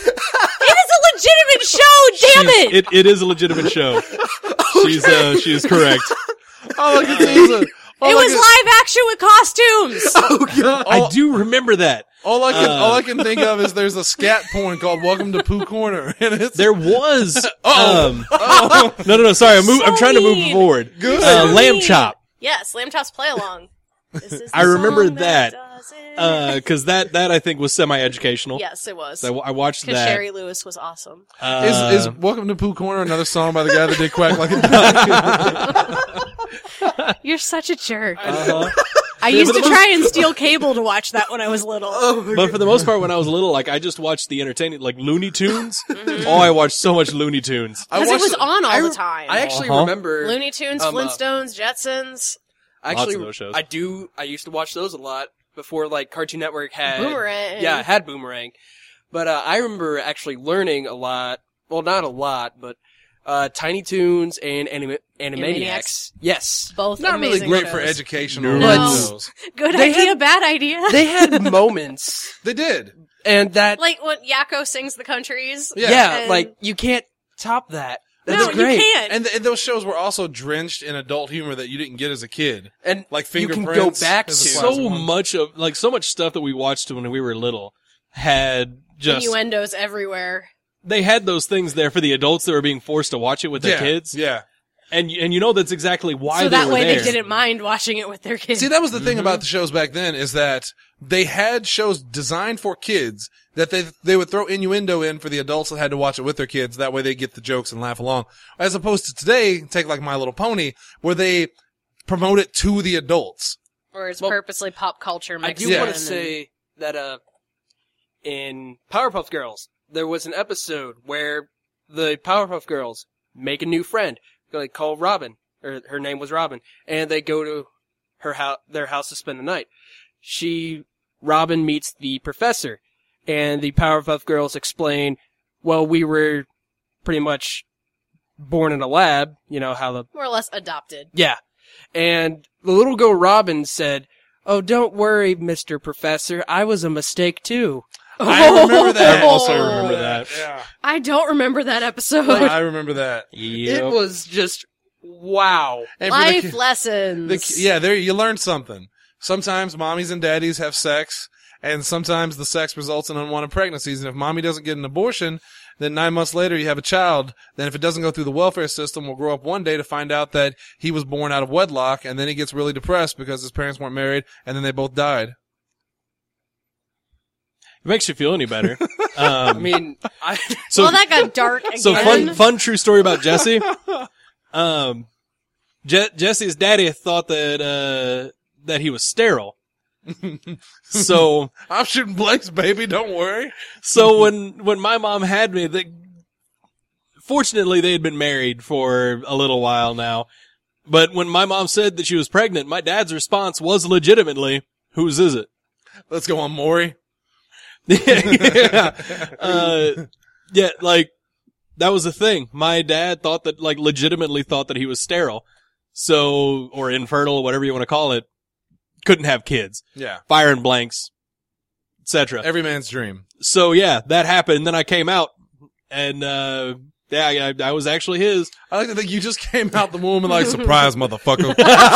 It is a legitimate show, damn She's- it! it! It is a legitimate show. She's, uh, she is correct. All I can see is a, all It I was can, live action with costumes! Oh god! I All, do remember that. all I can Uh, all I can think of is there's a scat porn called Welcome to Pooh Corner, and it's There was, Oh. um, no, no, no, sorry, I'm, move, I'm So trying to move mean. forward. Good. Uh, So Lamb mean. Chop. Yes, Lamb Chop's Play Along. This is the I remember song that. does it. Uh, cause that, that I think was semi-educational. yes, it was. So I, I watched Because that. Sherry Lewis was awesome. Uh, is is Welcome to Pooh Corner another song by the guy that did Quack Like a Duck? You're such a jerk. uh-huh. I used to try and steal cable to watch that when I was little. But for the most part, when I was little, like, I just watched the entertaining, like, Looney Tunes. Oh, I watched so much Looney Tunes. I Because it watched was it- on all I, the re- time. I actually Uh-huh. remember. Looney Tunes, um, uh, Flintstones, Jetsons, Actually, of those shows. I do. I used to watch those a lot before, like Cartoon Network had Boomerang. Yeah, it had Boomerang. But uh, I remember actually learning a lot. Well, not a lot, but uh, Tiny Toons and Anim- Animaniacs. Animaniacs? Yes, both Not really amazing great shows. for educational No. shows. Good They idea, had- bad idea. they had moments, They did. and that like when Yakko sings the countries. Yeah. yeah, And- like you can't top that. That's no, great. you can't. And, th- and those shows were also drenched in adult humor that you didn't get as a kid. And Like you can Fingerprints. go back to is a classic So one. much of, like, so much stuff that we watched when we were little had just, Innuendos everywhere. they had those things there for the adults that were being forced to watch it with their yeah, kids. Yeah. And, and you know that's exactly why so they that were way there. they didn't mind watching it with their kids. See, that was the thing Mm-hmm. about the shows back then is that they had shows designed for kids that they they would throw innuendo in for the adults that had to watch it with their kids. That way they get the jokes and laugh along. As opposed to today, take like My Little Pony, where they promote it to the adults. or it's Well, purposely pop culture I mixed do Yeah. in want to and- say that uh, in Powerpuff Girls, there was an episode where the Powerpuff Girls make a new friend. They call Robin, or her name was Robin, and they go to her house, their house to spend the night. She, Robin meets the professor, and the Powerpuff Girls explain, well, we were pretty much born in a lab, you know, how the more or less adopted. yeah. And the little girl Robin said, oh, don't worry, Mister Professor. I was a mistake, too. I remember that. I also remember that. Yeah. I don't remember that episode. I remember that. Yep. It was just, wow. And for the Life ki- lessons. the ki- yeah, there you learn something. Sometimes mommies and daddies have sex, and sometimes the sex results in unwanted pregnancies. And if mommy doesn't get an abortion, then nine months later you have a child. Then if it doesn't go through the welfare system, we'll grow up one day to find out that he was born out of wedlock, and then he gets really depressed because his parents weren't married, and then they both died. It makes you feel any better. I Um, mean, I, so, well, that got dark again. so fun, fun true story about Jesse. Um, Je- Jesse's daddy thought that, uh, that he was sterile. So, I'm shooting blanks, baby. Don't worry. so when, when my mom had me, they, fortunately they had been married for a little while now. But when my mom said that she was pregnant, my dad's response was legitimately, whose is it? Let's go on, Maury. yeah. Uh, yeah, like, that was the thing. My dad thought that, like, legitimately thought that he was sterile. So, or infertile, whatever you want to call it. Couldn't have kids. Yeah. Firing blanks, et cetera. Every man's dream. So yeah, that happened. Then I came out, and uh yeah, I, I was actually his. I like to think you just came out the womb and like, surprise, motherfucker.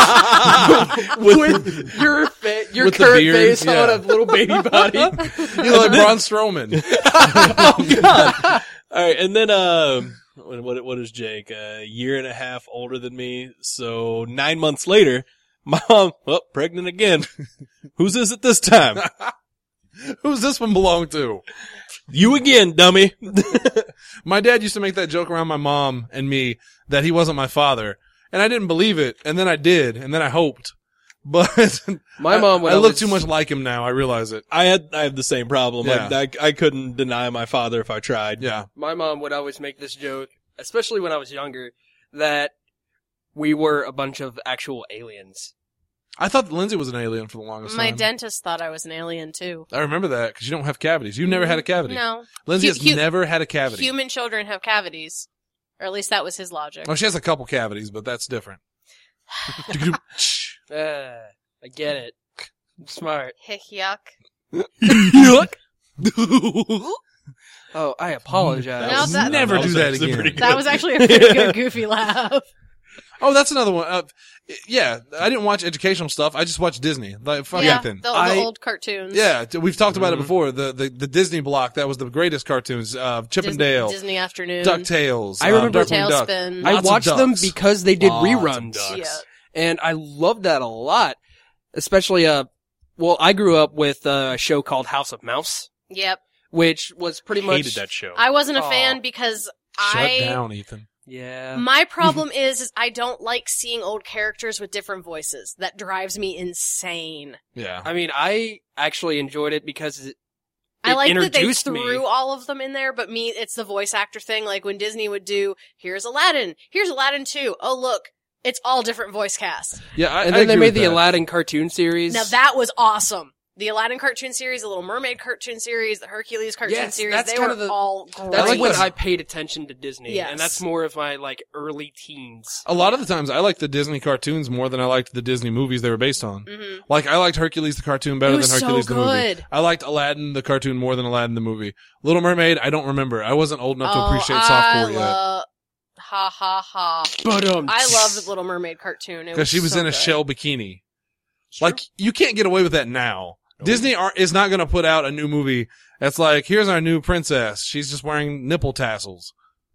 With your fa- your with the current beard, face yeah. on a little baby body. You look like Braun Strowman. Oh God! All right, and then um, what what, what is Jake? A year and a half older than me. So nine months later, mom, oh, pregnant again. Whose is it this time? Who's this one belong to? You again, dummy. My dad used to make that joke around my mom and me that he wasn't my father. And I didn't believe it. And then I did. And then I hoped. But My mom, when I, I, I look was, too much like him now. I realize it. I had I have the same problem. Yeah. Like I, I couldn't deny my father if I tried. Yeah. My mom would always make this joke, especially when I was younger, that we were a bunch of actual aliens. I thought Lindsay was an alien for the longest My time. dentist thought I was an alien too. I remember that because you don't have cavities. You've never had a cavity. No. Lindsay Hu- has hu- never had a cavity. Human children have cavities. Or at least that was his logic. Well, she has a couple cavities, but that's different. Uh, I get it. I'm smart. Hick yuck. Yuck. Oh, I apologize. No, that- Never That do was that actually again. pretty good. That was actually a pretty good goofy laugh. Oh, that's another one. Uh, yeah, I didn't watch educational stuff. I just watched Disney. Like fuck yeah, everything. the, the I- old cartoons. Yeah, t- we've talked about it Mhm. before. The, the the Disney block that was the greatest cartoons. Uh, Chip Dis- and Dale, Disney Afternoon. DuckTales. I um, remember Darkwing Duck. Tailspin. I Lots of watched them ducks. because they did Lots of reruns. ducks. Yeah. And I loved that a lot. Especially, uh, well, I grew up with a show called House of Mouse, Yep. which was pretty much... Hated that show. I wasn't a Aw. fan because Shut I... down, Ethan. Yeah. My problem is, is I don't like seeing old characters with different voices. That drives me insane. Yeah. I mean, I actually enjoyed it because it, I it like that they introduced threw me. all of them in there, but me, it's the voice actor thing. Like when Disney would do, here's Aladdin, here's Aladdin two. Oh look, it's all different voice casts. Yeah, I, And I then they agree made with the that. Aladdin cartoon series. Now that was awesome. The Aladdin cartoon series, the Little Mermaid cartoon series, the Hercules cartoon Yes, series, that's they kind were of the- all great. That's I like when this. I paid attention to Disney. Yes. And that's more of my, like, early teens. A lot of the times, I liked the Disney cartoons more than I liked the Disney movies they were based on. Mhm. Like, I liked Hercules the cartoon better It than was so Hercules the movie. good. I liked Aladdin the cartoon more than Aladdin the movie. Little Mermaid, I don't remember. I wasn't old enough to Oh, appreciate I softcore yet. lo- Ha ha ha. But, um... I love the Little Mermaid cartoon. It Because she was so in a good. shell bikini. Like, you can't get away with that now. Disney are, is not going to put out a new movie that's like, here's our new princess. She's just wearing nipple tassels.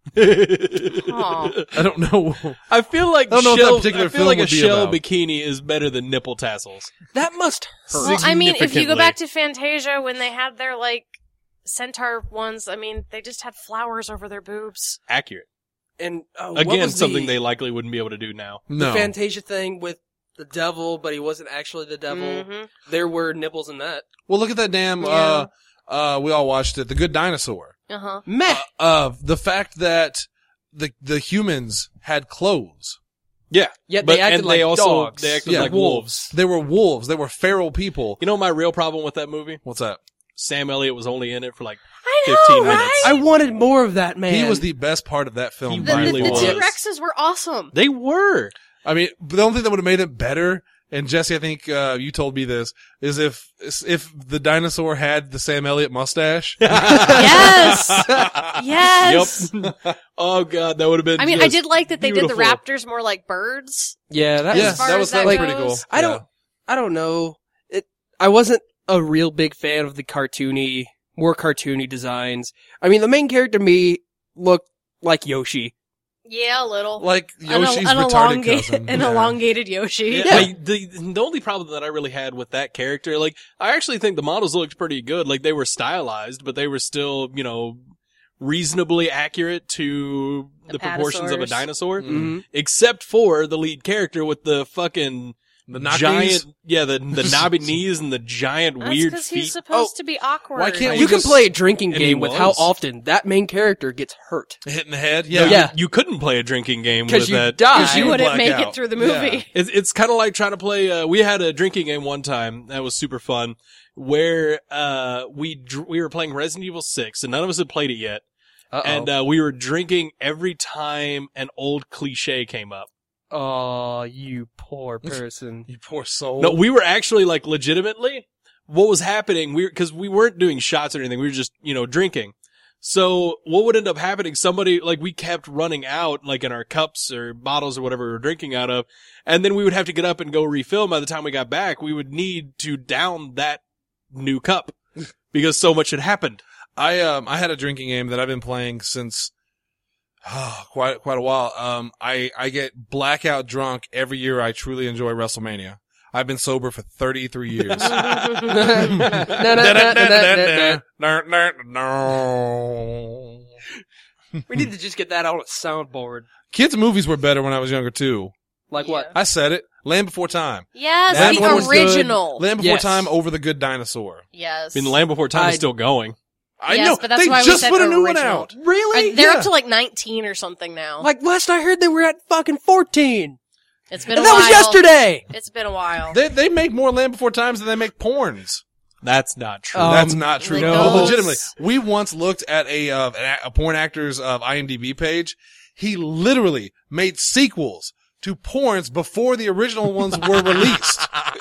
Aw. I don't know. I feel like I don't know if that shell, particular I feel film like a would be shell about. bikini is better than nipple tassels. That must hurt. Well, I mean, if you go significantly. back to Fantasia when they had their like centaur ones, I mean, they just had flowers over their boobs. Accurate. And, uh, what Again, was something the, they likely wouldn't be able to do now. the No. Fantasia thing with the devil, but he wasn't actually the devil. Mhm. There were nipples in that. Well, look at that damn, uh, uh, we all watched it. The Good Dinosaur. Uh-huh. Meh. Uh, the fact that the, the humans had clothes. Yeah. Yet but- they acted and like they also- dogs. they acted Yeah. like wolves. They were wolves. They were feral people. You know my real problem with that movie? What's that? Sam Elliott was only in it for like I know, fifteen right? minutes. I wanted more of that, man. He was the best part of that film. He The, by the, really the far. was. T-Rexes were awesome. They were. I mean, the only thing that would have made it better, and Jesse, I think uh, you told me this, is if if the dinosaur had the Sam Elliott mustache. Yes! Yes! Yep. Oh god, that would have been. I mean, I just did like that they did the beautiful. raptors more like birds. Yeah, that Yeah, was far that as was that that was goes, pretty cool. I don't, I don't know. It. I wasn't a real big fan of the cartoony, more cartoony designs. I mean, the main character to me looked like Yoshi. Yeah, a little. Like an, Yoshi's an, retarded elonga- cousin. an Yeah. elongated Yoshi. Yeah, Yeah. like, the the only problem that I really had with that character, like, I actually think the models looked pretty good. Like, they were stylized, but they were still, you know, reasonably accurate to the proportions of a Apatosaurs. dinosaur. Mm. Except for the lead character with the fucking The knock giant, knees? yeah, the the knobby knees and the giant That's weird because feet. he's supposed to be awkward. Why can't You we can just- play a drinking And he game with how was. often that main character gets hurt. Hit in the head? No, Yeah. you- Yeah. you, couldn't play a drinking game with Because you that. die. you wouldn't black make out. it through the Yeah. movie. It's, it's kind of like trying to play. Uh, we had a drinking game one time that was super fun, where uh, we dr- we were playing Resident Evil six, and none of us had played it yet, Uh-oh. and uh, we were drinking every time an old cliche came up. Oh, you poor person. You poor soul. No, we were actually like legitimately. What was happening? We because we weren't doing shots or anything. We were just you know drinking. So what would end up happening? Somebody like we kept running out like in our cups or bottles or whatever we were drinking out of, and then we would have to get up and go refill. By the time we got back, we would need to down that new cup because so much had happened. I um I had a drinking game that I've been playing since oh, quite quite a while. Um I I get blackout drunk every year I truly enjoy WrestleMania. I've been sober for thirty-three years. We need to just get that on a soundboard. Kids movies were better when I was younger too. Like Yeah. what? I said it. Land Before Time. Yes, Land Before the Time. original. Land Before Yes. Time over the Good Dinosaur. Yes. I mean, the Land Before Time I- is still going. I Yes, know. but that's they why we just said put a new one original. out. Really? Uh, they're Yeah. up to like nineteen or something now. Like last I heard they were at fucking fourteen. It's been And a that while. was yesterday. It's been a while. They they make more Land Before Times than they make porns. That's not true. Um, That's not true. the No, ghosts. legitimately. We once looked at a uh, an a- a porn actor's uh, IMDb page. He literally made sequels to porns before the original ones were released.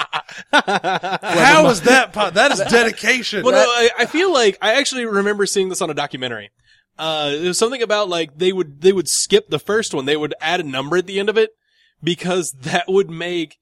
How is that? Po- that is dedication. Well, no, I, I feel like I actually remember seeing this on a documentary. Uh, there was something about like they would they would skip the first one. They would add a number at the end of it because that would make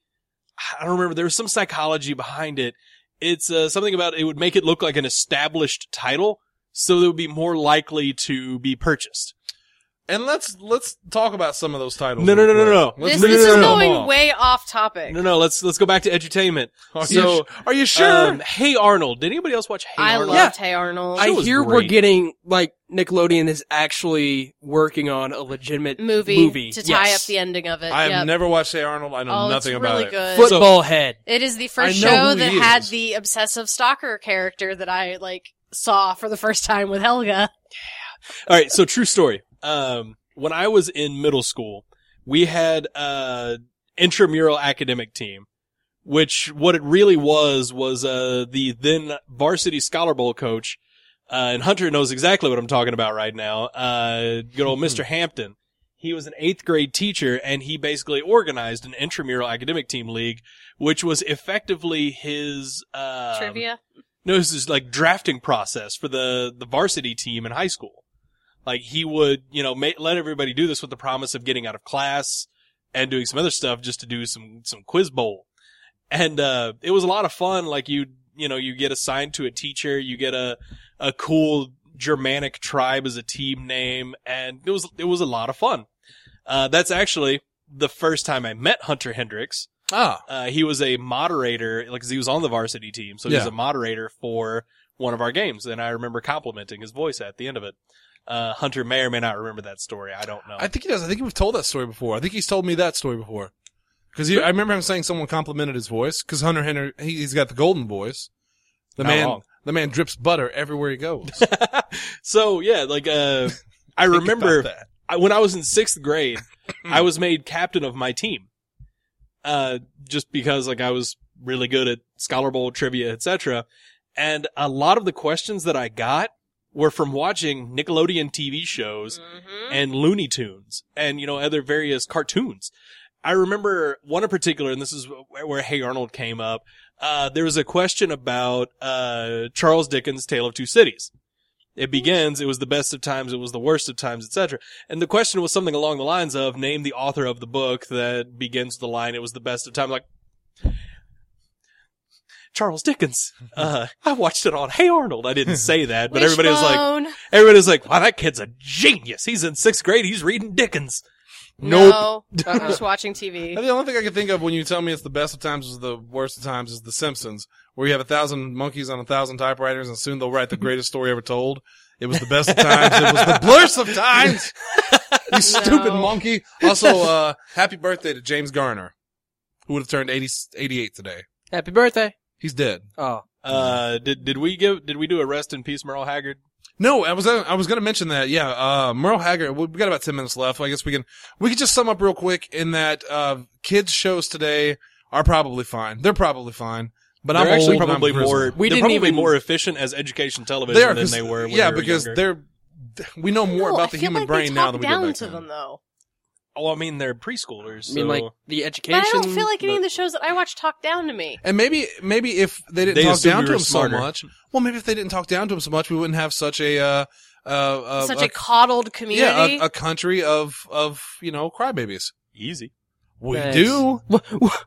I don't remember. There was some psychology behind it. It's uh, something about it would make it look like an established title, so it would be more likely to be purchased. And let's let's talk about some of those titles. No, no, real no, no, quick. no. Let's This, no, this no, is no, no. going Come on. way off topic. No, no. Let's let's go back to edutainment. Are So, you, are you sure? um, Hey Arnold. Did anybody else watch Hey I Arnold? loved Hey Arnold. I was hear we're great. getting like Nickelodeon is actually working on a legitimate movie, movie. to tie Yes. up the ending of it. I have Yep. never watched Hey Arnold. I know Oh, nothing it's about really it. good. Football head. It is the first I know show who that he had is. the obsessive stalker character that I like saw for the first time with Helga. All right, so true story. Um, when I was in middle school, we had a intramural academic team, which what it really was was uh the then varsity Scholar Bowl coach, uh, and Hunter knows exactly what I'm talking about right now. Uh, good old Mister Hampton. He was an eighth grade teacher, and he basically organized an intramural academic team league, which was effectively his uh, Trivia. No, this is like drafting process for the, the varsity team in high school. Like he would, you know, ma- let everybody do this with the promise of getting out of class and doing some other stuff just to do some, some quiz bowl. And, uh, it was a lot of fun. Like you, you know, you get assigned to a teacher, you get a, a cool Germanic tribe as a team name, and it was, it was a lot of fun. Uh, that's actually the first time I met Hunter Hendricks. Ah, Uh, he was a moderator, like, 'cause he was on the varsity team, so he was Yeah. a moderator for one of our games, and I remember complimenting his voice at the end of it. Uh, Hunter may or may not remember that story, I don't know. I think he does. I think we've told that story before. I think he's told me that story before. Because I remember him saying someone complimented his voice. Because Hunter Henry, he, he's got the golden voice. The Not man, wrong. the man drips butter everywhere he goes. So, yeah, like, uh, I Think remember about that. I, when I was in sixth grade, I was made captain of my team. Uh, just because, like, I was really good at Scholar Bowl trivia, et cetera. And a lot of the questions that I got were from watching Nickelodeon T V shows Mm-hmm. and Looney Tunes and, you know, other various cartoons. I remember one in particular, and this is where, where Hey Arnold came up. Uh, there was a question about, uh, Charles Dickens' Tale of Two Cities. It begins, it was the best of times, it was the worst of times, et cetera. And the question was something along the lines of, name the author of the book that begins with the line, it was the best of times. Like, Charles Dickens. Uh, I watched it on Hey Arnold. I didn't say that, but everybody was like, Wishbone. everybody was like, wow, that kid's a genius. He's in sixth grade. He's reading Dickens. No, I'm just watching T V. The only thing I can think of when you tell me it's the best of times is the worst of times is The Simpsons, where you have a thousand monkeys on a thousand typewriters, and soon they'll write the greatest story ever told. It was the best of times. It was the worst of times. You stupid No. monkey. Also, uh, happy birthday to James Garner. who would have turned eighty, eighty-eight today. Happy birthday. He's dead. Oh. Uh, did did we give did we do a rest in peace, Merle Haggard? No, I was I was going to mention that. Yeah, uh, Merle Haggard. We got about ten minutes left. I guess we can we can just sum up real quick in that uh, kids shows today are probably fine. They're probably fine. But They're I'm actually old and I'm probably more. grizzled. We they're didn't probably even- more efficient as education television They are, than 'cause- they were. When yeah, we were because younger. they're we know more No, about I the feel human like brain they now talk than we down did back to then. them though. Oh, I mean, they're preschoolers. I mean, so- like, the education. But I don't feel like any the- of the shows that I watch talk down to me. And maybe maybe if they didn't They talk assumed down we to were him smarter. so much, well, maybe if they didn't talk down to him so much, we wouldn't have such a uh, uh, uh, Such a coddled community. yeah a, a country of of you know crybabies. easy. We Nice. do. What?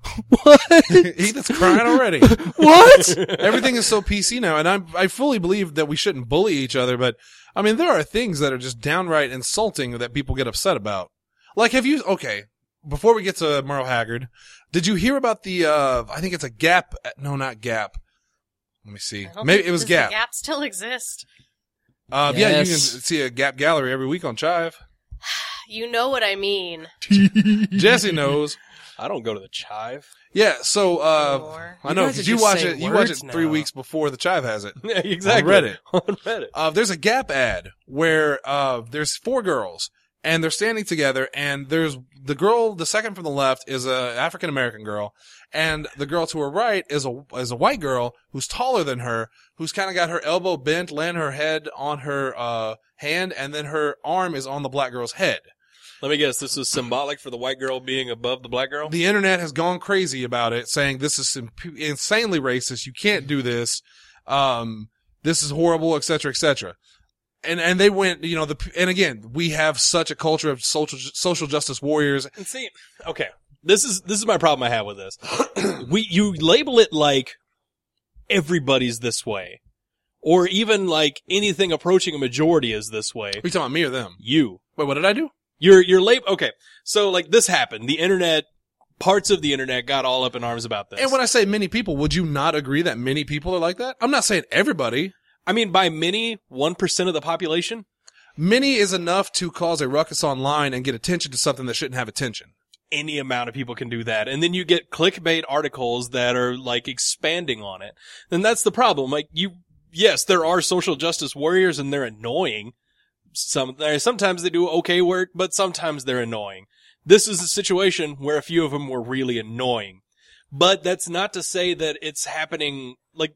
Ethan's crying already. What? Everything is so P C now, and I I fully believe that we shouldn't bully each other, but I mean there are things that are just downright insulting that people get upset about. Like, have you? Okay, before we get to Merle Haggard, did you hear about the? uh I think it's a Gap. No, not Gap. Let me see. I don't Maybe think- it was does Gap. The Gap still exist. Uh, Yeah, you can Yes. see a Gap gallery every week on Chive. You know what I mean. Jesse knows. I don't go to the Chive. Yeah, so uh Anymore. I You know guys are because you just watch saying it. You watch it words three now. weeks before the Chive has it. Yeah, exactly. On Reddit. On Reddit. Uh, there's a Gap ad where uh there's four girls and they're standing together, and there's the girl, the second from the left is a African American girl, and the girl to her right is a is a white girl who's taller than her, who's kind of got her elbow bent, laying her head on her uh hand, and then her arm is on the black girl's head. Let me guess. This is symbolic for the white girl being above the black girl. The internet has gone crazy about it, saying this is imp- insanely racist. You can't do this. Um, this is horrible, et cetera, et cetera. And and they went, you know, the and again, we have such a culture of social social justice warriors. And see, okay, this is this is my problem I have with this. we you label it like everybody's this way, or even like anything approaching a majority is this way. Are you talking about me or them? You, Wait, what did I do? you're you're lab. Okay, so like this happened. The internet, parts of the internet got all up in arms about this. And when I say many people, would you not agree that many people are like that? I'm not saying everybody. I mean, by many, one percent of the population. Many is enough to cause a ruckus online and get attention to something that shouldn't have attention. Any amount of people can do that. And then you get clickbait articles that are like expanding on it. And that's the problem. Like you, yes, there are social justice warriors and they're annoying. Some, sometimes they do okay work, but sometimes they're annoying. This is a situation where a few of them were really annoying. But that's not to say that it's happening, like,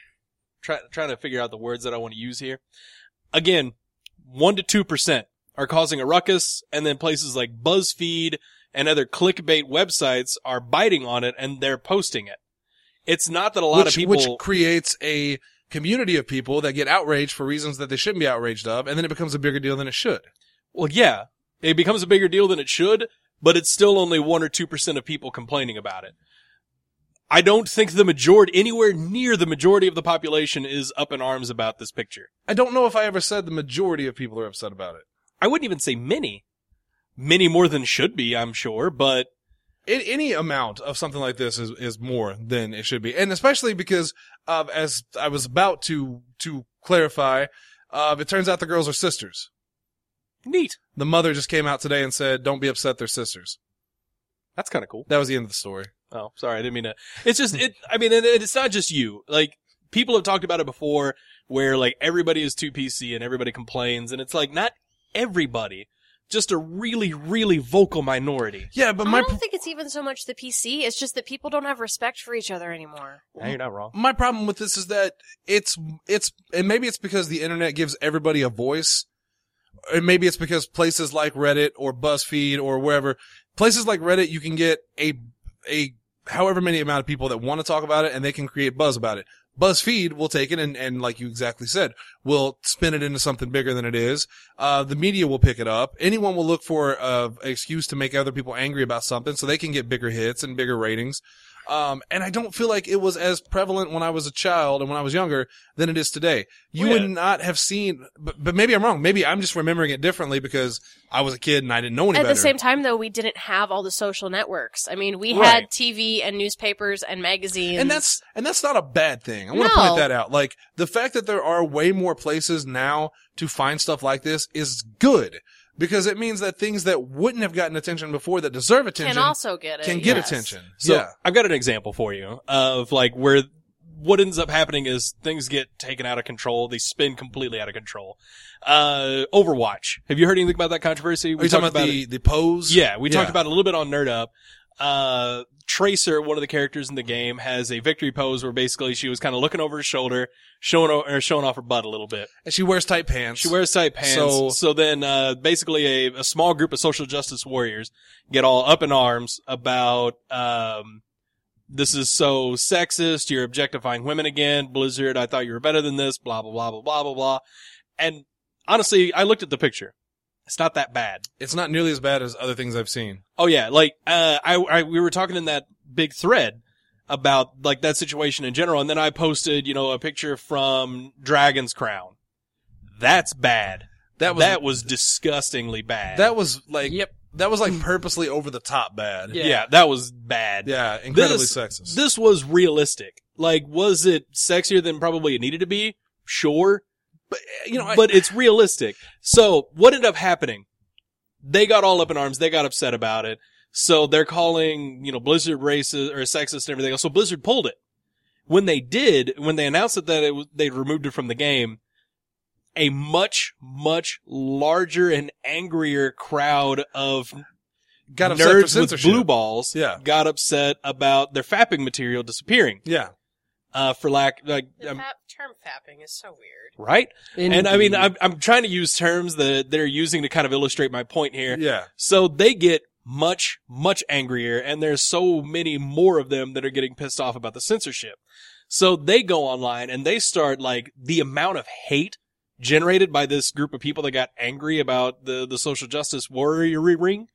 try, trying to figure out the words that I want to use here. Again, one to two percent are causing a ruckus, and then places like BuzzFeed and other clickbait websites are biting on it and they're posting it. It's not that a lot which, of people... which creates a community of people that get outraged for reasons that they shouldn't be outraged of, and then it becomes a bigger deal than it should. Well, yeah, it becomes a bigger deal than it should, but it's still only one or two percent of people complaining about it. I don't think the majority, anywhere near the majority of the population is up in arms about this picture. I don't know if I ever said the majority of people are upset about it. I wouldn't even say many. Many more than should be, I'm sure, but It, any amount of something like this is, is more than it should be. And especially because, uh, as I was about to, to clarify, uh, it turns out the girls are sisters. neat. The mother just came out today and said, don't be upset, they're sisters. That's kind of cool. That was the end of the story. Oh, sorry, I didn't mean to. It's just, it, I mean, and it's not just you. Like, people have talked about it before where, like, everybody is too P C and everybody complains, and it's like, not everybody. Just a really, really vocal minority. Yeah, but I my, don't pr- think it's even so much the P C. It's just that people don't have respect for each other anymore. Now you're not wrong. my problem with this is that it's, it's, and maybe it's because the internet gives everybody a voice. And maybe it's because places like Reddit or BuzzFeed or wherever, places like Reddit, you can get a, a, however many amount of people that want to talk about it and they can create buzz about it. BuzzFeed will take it and, and like you exactly said, will spin it into something bigger than it is. Uh, the media will pick it up. Anyone will look for uh, an excuse to make other people angry about something so they can get bigger hits and bigger ratings. Um, and I don't feel like it was as prevalent when I was a child and when I was younger than it is today. You Well, yeah. would not have seen, but, but maybe I'm wrong. Maybe I'm just remembering it differently because I was a kid and I didn't know any At better. the same time, though, we didn't have all the social networks. I mean, we Right. had T V and newspapers and magazines. And that's, and that's not a bad thing. I want to No. point that out. Like, the fact that there are way more places now to find stuff like this is good. because it means that things that wouldn't have gotten attention before that deserve attention Can also get it. can get yes. attention. So yeah. I've got an example for you of like where what ends up happening is things get taken out of control. They spin completely out of control. Uh, Overwatch. Have you heard anything about that controversy? Are you talking about, the, it. the pose? Yeah, we talked about it a little bit on Nerd Up. Uh, Tracer, one of the characters in the game, has a victory pose where basically she was kind of looking over her shoulder, showing o- or showing off her butt a little bit. And she wears tight pants. She wears tight pants. So- So, then, uh, basically a, a small group of social justice warriors get all up in arms about, um, this is so sexist. You're objectifying women again. Blizzard, I thought you were better than this. Blah, blah, blah, blah, blah, blah, blah. And honestly, I looked at the picture. It's not that bad. It's not nearly as bad as other things I've seen. Oh yeah, like, uh, I, I, we were talking in that big thread about, like, that situation in general, and then I posted, you know, a picture from Dragon's Crown. That's bad. That was that was disgustingly bad. that was like Yep. that was like purposely over the top bad. Yeah. yeah. that was bad. Yeah, incredibly This- sexist. This was realistic. Like, was it sexier than probably it needed to be? Sure. but you know, I, But it's realistic. So, what ended up happening? They got all up in arms. They got upset about it. So they're calling, you know, Blizzard racist or sexist and everything else. So Blizzard pulled it. When they did, when they announced it that it was, they'd removed it from the game, a much, much larger and angrier crowd of got upset for nerds with censorship. blue balls Yeah. got upset about their fapping material disappearing. Yeah. Uh, for lack, like, The um, fap- term fapping is so weird. right? And I mean, Indeed. I'm, I'm trying to use terms that they're using to kind of illustrate my point here. Yeah. So they get much, much angrier, and there's so many more of them that are getting pissed off about the censorship. So they go online and they start, like, the amount of hate generated by this group of people that got angry about the, the social justice warrior ring.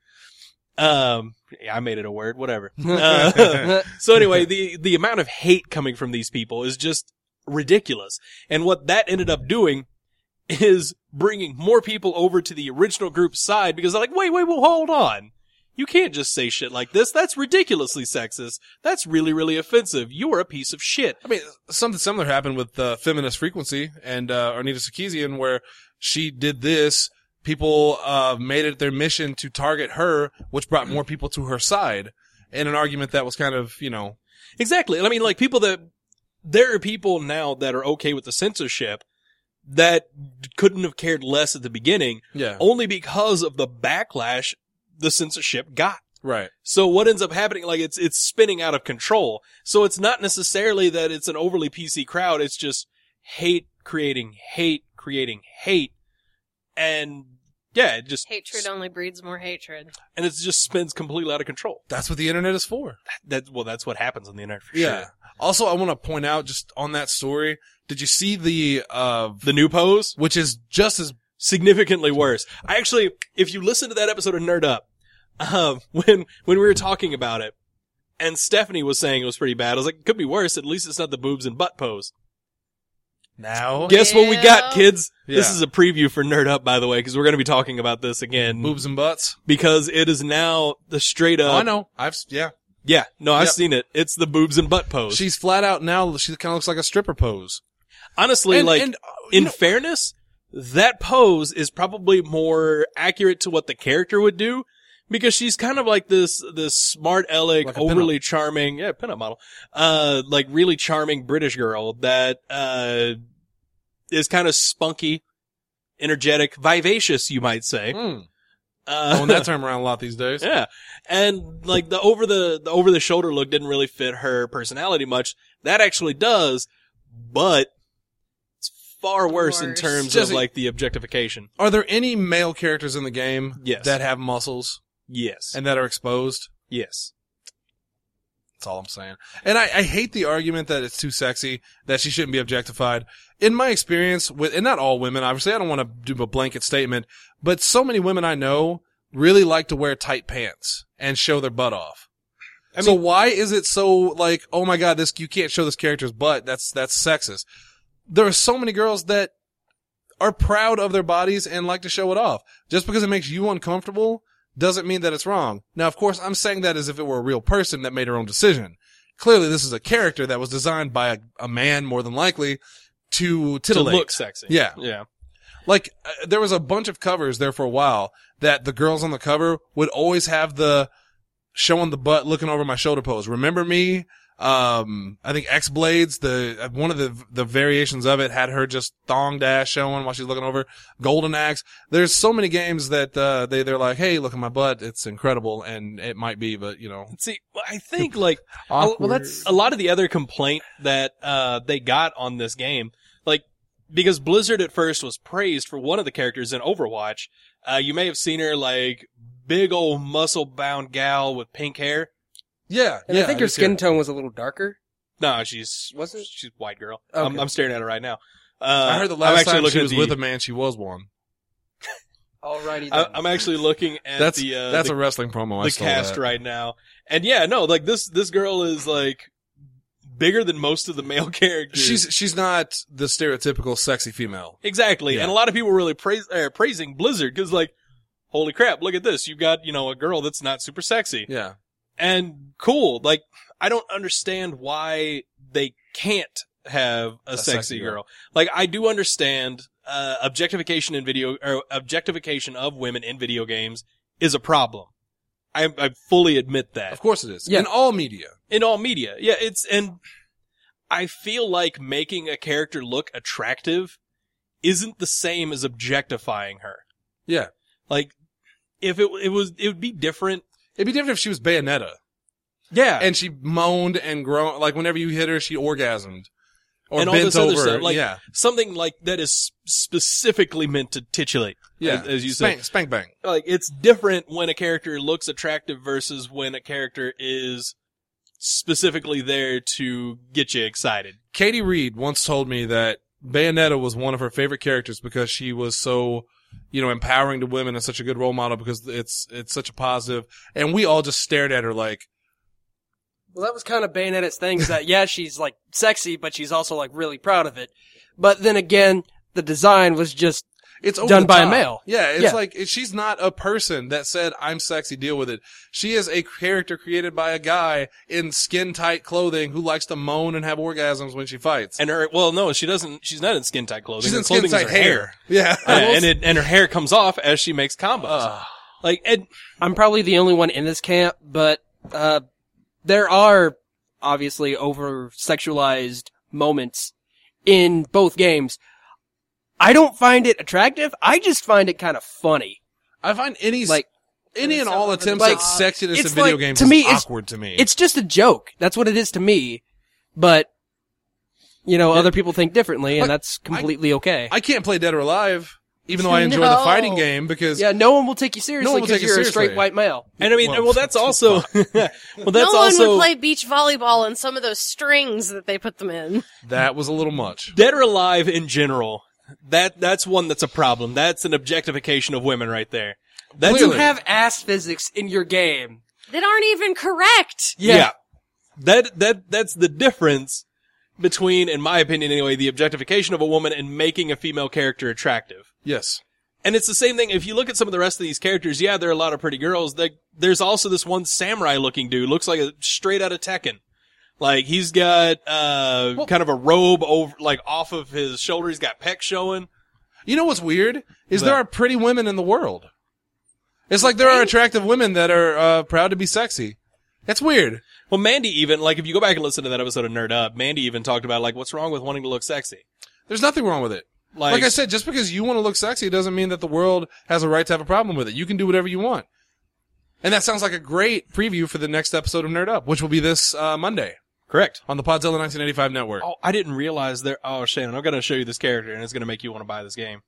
Um, yeah, I made it a word, whatever. Uh, so anyway, the, the amount of hate coming from these people is just ridiculous. And what that ended up doing is bringing more people over to the original group's side because they're like, wait, wait, well, hold on. You can't just say shit like this. That's ridiculously sexist. That's really, really offensive. You are a piece of shit. I mean, something similar happened with uh, Feminist Frequency and uh, Arnita Sarkeesian, where she did this. People uh, made it their mission to target her, which brought more people to her side in an argument that was kind of, you know. Exactly. I mean, like, people that, there are people now that are okay with the censorship that couldn't have cared less at the beginning, Yeah. only because of the backlash the censorship got. Right. So what ends up happening, like, it's, it's spinning out of control. So it's not necessarily that it's an overly P C crowd. It's just hate creating hate, creating hate. And yeah, it just, Hatred only breeds more hatred. and it just spins completely out of control. That's what the internet is for. That, well, that's what happens on the internet for Yeah. sure. Also, I want to point out just on that story, did you see the, uh, The new pose? which is just as, Significantly worse. I actually, if you listen to that episode of Nerd Up, um, when, when we were talking about it, and Stephanie was saying it was pretty bad, I was like, it could be worse. At least it's not the boobs and butt pose. now, Guess what we got, Yeah. kids? This Yeah. is a preview for Nerd Up, by the way, because we're going to be talking about this again. boobs and butts. Because it is now the straight up. Oh, I know. I've, yeah. Yeah, no, I've Yep. seen it. It's the boobs and butt pose. She's flat out now, she kind of looks like a stripper pose. Honestly, And- like, and, uh, you in know- fairness, that pose is probably more accurate to what the character would do. Because she's kind of like this, this smart aleck, Like a overly charming, yeah, pinup model, uh, like really charming British girl that, uh, is kind of spunky, energetic, vivacious, you might say. Mm. Uh, Throwing that term around a lot these days. yeah. And like the over the, the over the shoulder look didn't really fit her personality much. That actually does, but it's far worse in Worse. terms Jesse- of like the objectification. Are there any male characters in the game Yes. that have muscles Yes. and that are exposed? yes. That's all I'm saying. And I, I hate the argument that it's too sexy, that she shouldn't be objectified. In my experience with, and not all women, obviously, I don't want to do a blanket statement, but so many women I know really like to wear tight pants and show their butt off. I so mean- why is it so like, oh my god, this, you can't show this character's butt, that's, that's sexist. There are so many girls that are proud of their bodies and like to show it off. Just because it makes you uncomfortable doesn't mean that it's wrong. Now, of course, I'm saying that as if it were a real person that made her own decision. Clearly, this is a character that was designed by a, a man, more than likely, to To titillate. look sexy. Yeah. Yeah. Like, uh, there was a bunch of covers there for a while that the girls on the cover would always have the showing the butt, looking over my shoulder pose. Remember Me? Um, I think X Blades, the, uh, one of the, the variations of it had her just thong dash showing while she's looking over. Golden Axe. There's so many games that, uh, they, they're like, hey, look at my butt. It's incredible. And it might be, but you know. See, well, I think like, Awkward. well, that's a lot of the other complaint that, uh, they got on this game. Like, because Blizzard at first was praised for one of the characters in Overwatch. Uh, you may have seen her like big old muscle bound gal with pink hair. Yeah. And yeah, I think her did skin too. tone was a little darker. No, she's, Was it? she's a white girl. Okay. I'm, I'm staring at her right now. Uh, I heard the I'm last actually time she looking was at the, with a man, she was one. Alrighty then. I, I'm actually looking at That's, the, uh, that's the, a wrestling promo. I the stole cast that. right now. And yeah, no, like this, this girl is like bigger than most of the male characters. She's, she's not the stereotypical sexy female. exactly. Yeah. And a lot of people were really praise, uh, praising Blizzard because like, holy crap, look at this. You've got, you know, a girl that's not super sexy. Yeah. And cool. Like, I don't understand why they can't have a, A sexy, sexy girl. girl. Like, I do understand, uh, objectification in video, or objectification of women in video games is a problem. I, I fully admit that. Of course it is. Yeah. In all media. In all media. Yeah, it's, and I feel like making a character look attractive isn't the same as objectifying her. Yeah. Like, if it, it was, it would be different. It'd be different if she was Bayonetta. Yeah. And she moaned and groaned, like whenever you hit her, she orgasmed. Or And all bent this other over. stuff, like yeah. something like that is specifically meant to titulate. Yeah. as, as you spank, said. Spank bang. Like, it's different when a character looks attractive versus when a character is specifically there to get you excited. Katie Reed once told me that Bayonetta was one of her favorite characters because she was so, you know, empowering to women and such a good role model because it's, it's such a positive. And we all just stared at her like, Well, that was kind of Bayonetta's thing, is that, yeah, she's, like, sexy, but she's also, like, really proud of it. But then again, the design was just, it's over Done the by a top. male. Yeah. It's Yeah. like, she's not a person that said, I'm sexy, deal with it. She is a character created by a guy in skin tight clothing who likes to moan and have orgasms when she fights. And her, well, no, she doesn't, she's not in skin tight clothing. She's Her in skin clothing is tight her hair. Yeah. Uh, and it, and her hair comes off as she makes combos. Ugh. Like, and, I'm probably the only one in this camp, but, uh, there are obviously over-sexualized moments in both games. I don't find it attractive. I just find it kind of funny. I find any, Like, any and all attempts Like, at sexiness in it's video like- games to is me, it's- awkward to me. it's just a joke. That's what it is to me. But, you know, other people think differently, and Like, that's completely okay. I can't play Dead or Alive, even though I enjoy the No. fighting game because Yeah, no one will take you seriously No one will because take you you're a seriously. straight white male. and I mean, Well, well, that's also, well, that's no one also, would play beach volleyball in some of those strings that they put them in. that was a little much. Dead or Alive in general, that, that's one that's a problem. That's an objectification of women right there. That's Clearly. You have ass physics in your game. That aren't even correct. Yeah. That, that, that's the difference between, in my opinion anyway, the objectification of a woman and making a female character attractive. Yes. And it's the same thing. If you look at some of the rest of these characters, yeah, there are a lot of pretty girls. They, there's also this one samurai looking dude, looks like a straight out of Tekken. Like, he's got, uh, Well- kind of a robe over, like, off of his shoulder. He's got pecs showing. You know what's weird? Is What? there are pretty women in the world. It's like there are attractive women that are uh, proud to be sexy. That's weird. Well, Mandy even, like, if you go back and listen to that episode of Nerd Up, Mandy even talked about, like, what's wrong with wanting to look sexy? There's nothing wrong with it. Like, Like I said, just because you want to look sexy doesn't mean that the world has a right to have a problem with it. You can do whatever you want. And that sounds like a great preview for the next episode of Nerd Up, which will be this uh, Monday correct. on the Podzilla nineteen eighty-five network. Oh, I didn't realize there. Oh, Shannon, I'm going to show you this character, and it's going to make you want to buy this game.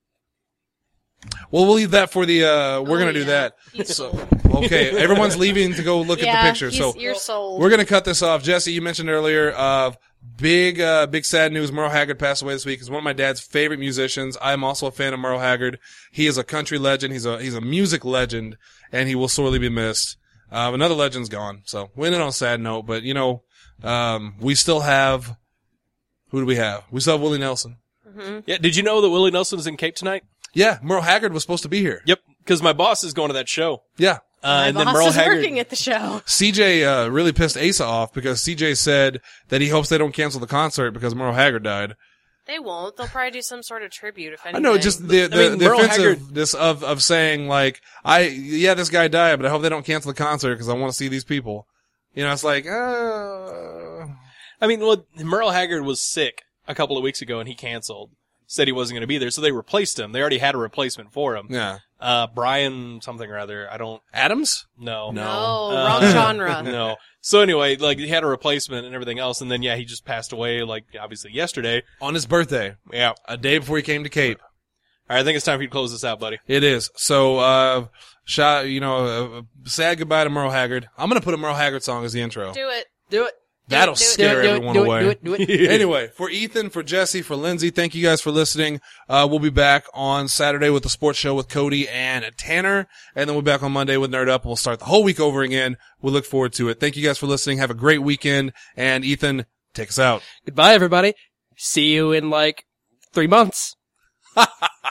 Well, we'll leave that for the, uh, we're Oh, going to do yeah. that. He's So, sold. okay, everyone's leaving to go look yeah, at the picture. he's- So you're sold. we're going to cut this off. Jesse, you mentioned earlier of big, uh, big sad news. Merle Haggard passed away this week. He's one of my dad's favorite musicians. I'm also a fan of Merle Haggard. He is a country legend. He's a, he's a music legend, and he will sorely be missed. Uh, another legend's gone. So we ended on a sad note, but you know, um, we still have, who do we have? We still have Willie Nelson. Yeah, did you know that Willie Nelson is in Cape tonight? Yeah, Merle Haggard was supposed to be here. Yep, because my boss is going to that show. Yeah. Uh, My and then boss Merle is Haggard. working at the show. C J uh, really pissed Asa off because C J said that he hopes they don't cancel the concert because Merle Haggard died. They won't. They'll probably do some sort of tribute, if I anything. know, just the the, I mean, the Merle Haggard- offensiveness of of saying like, I yeah, this guy died, but I hope they don't cancel the concert because I want to see these people. You know, it's like, uh, I mean, well, Merle Haggard was sick a couple of weeks ago and he canceled. Said he wasn't going to be there, so they replaced him. They already had a replacement for him. yeah. Uh, Brian something or other. I don't Adams? know. No, Uh, wrong genre. No. So anyway, like, he had a replacement and everything else, and then, yeah, he just passed away, like, obviously yesterday. On his birthday, Yeah. a day before he came to Cape. All right, I think it's time for you to close this out, buddy. It is. So, uh, shot, you know, uh, sad goodbye to Merle Haggard. I'm gonna put a Merle Haggard song as the intro. Do it. Do it. That'll do it, scare do it, everyone do it, away. do it, do it, do it. Anyway, for Ethan, for Jesse, for Lindsay, thank you guys for listening. Uh, we'll be back on Saturday with the sports show with Cody and Tanner. And then we'll be back on Monday with Nerd Up. We'll start the whole week over again. We look forward to it. Thank you guys for listening. Have a great weekend. And Ethan, take us out. Goodbye, everybody. See you in like three months.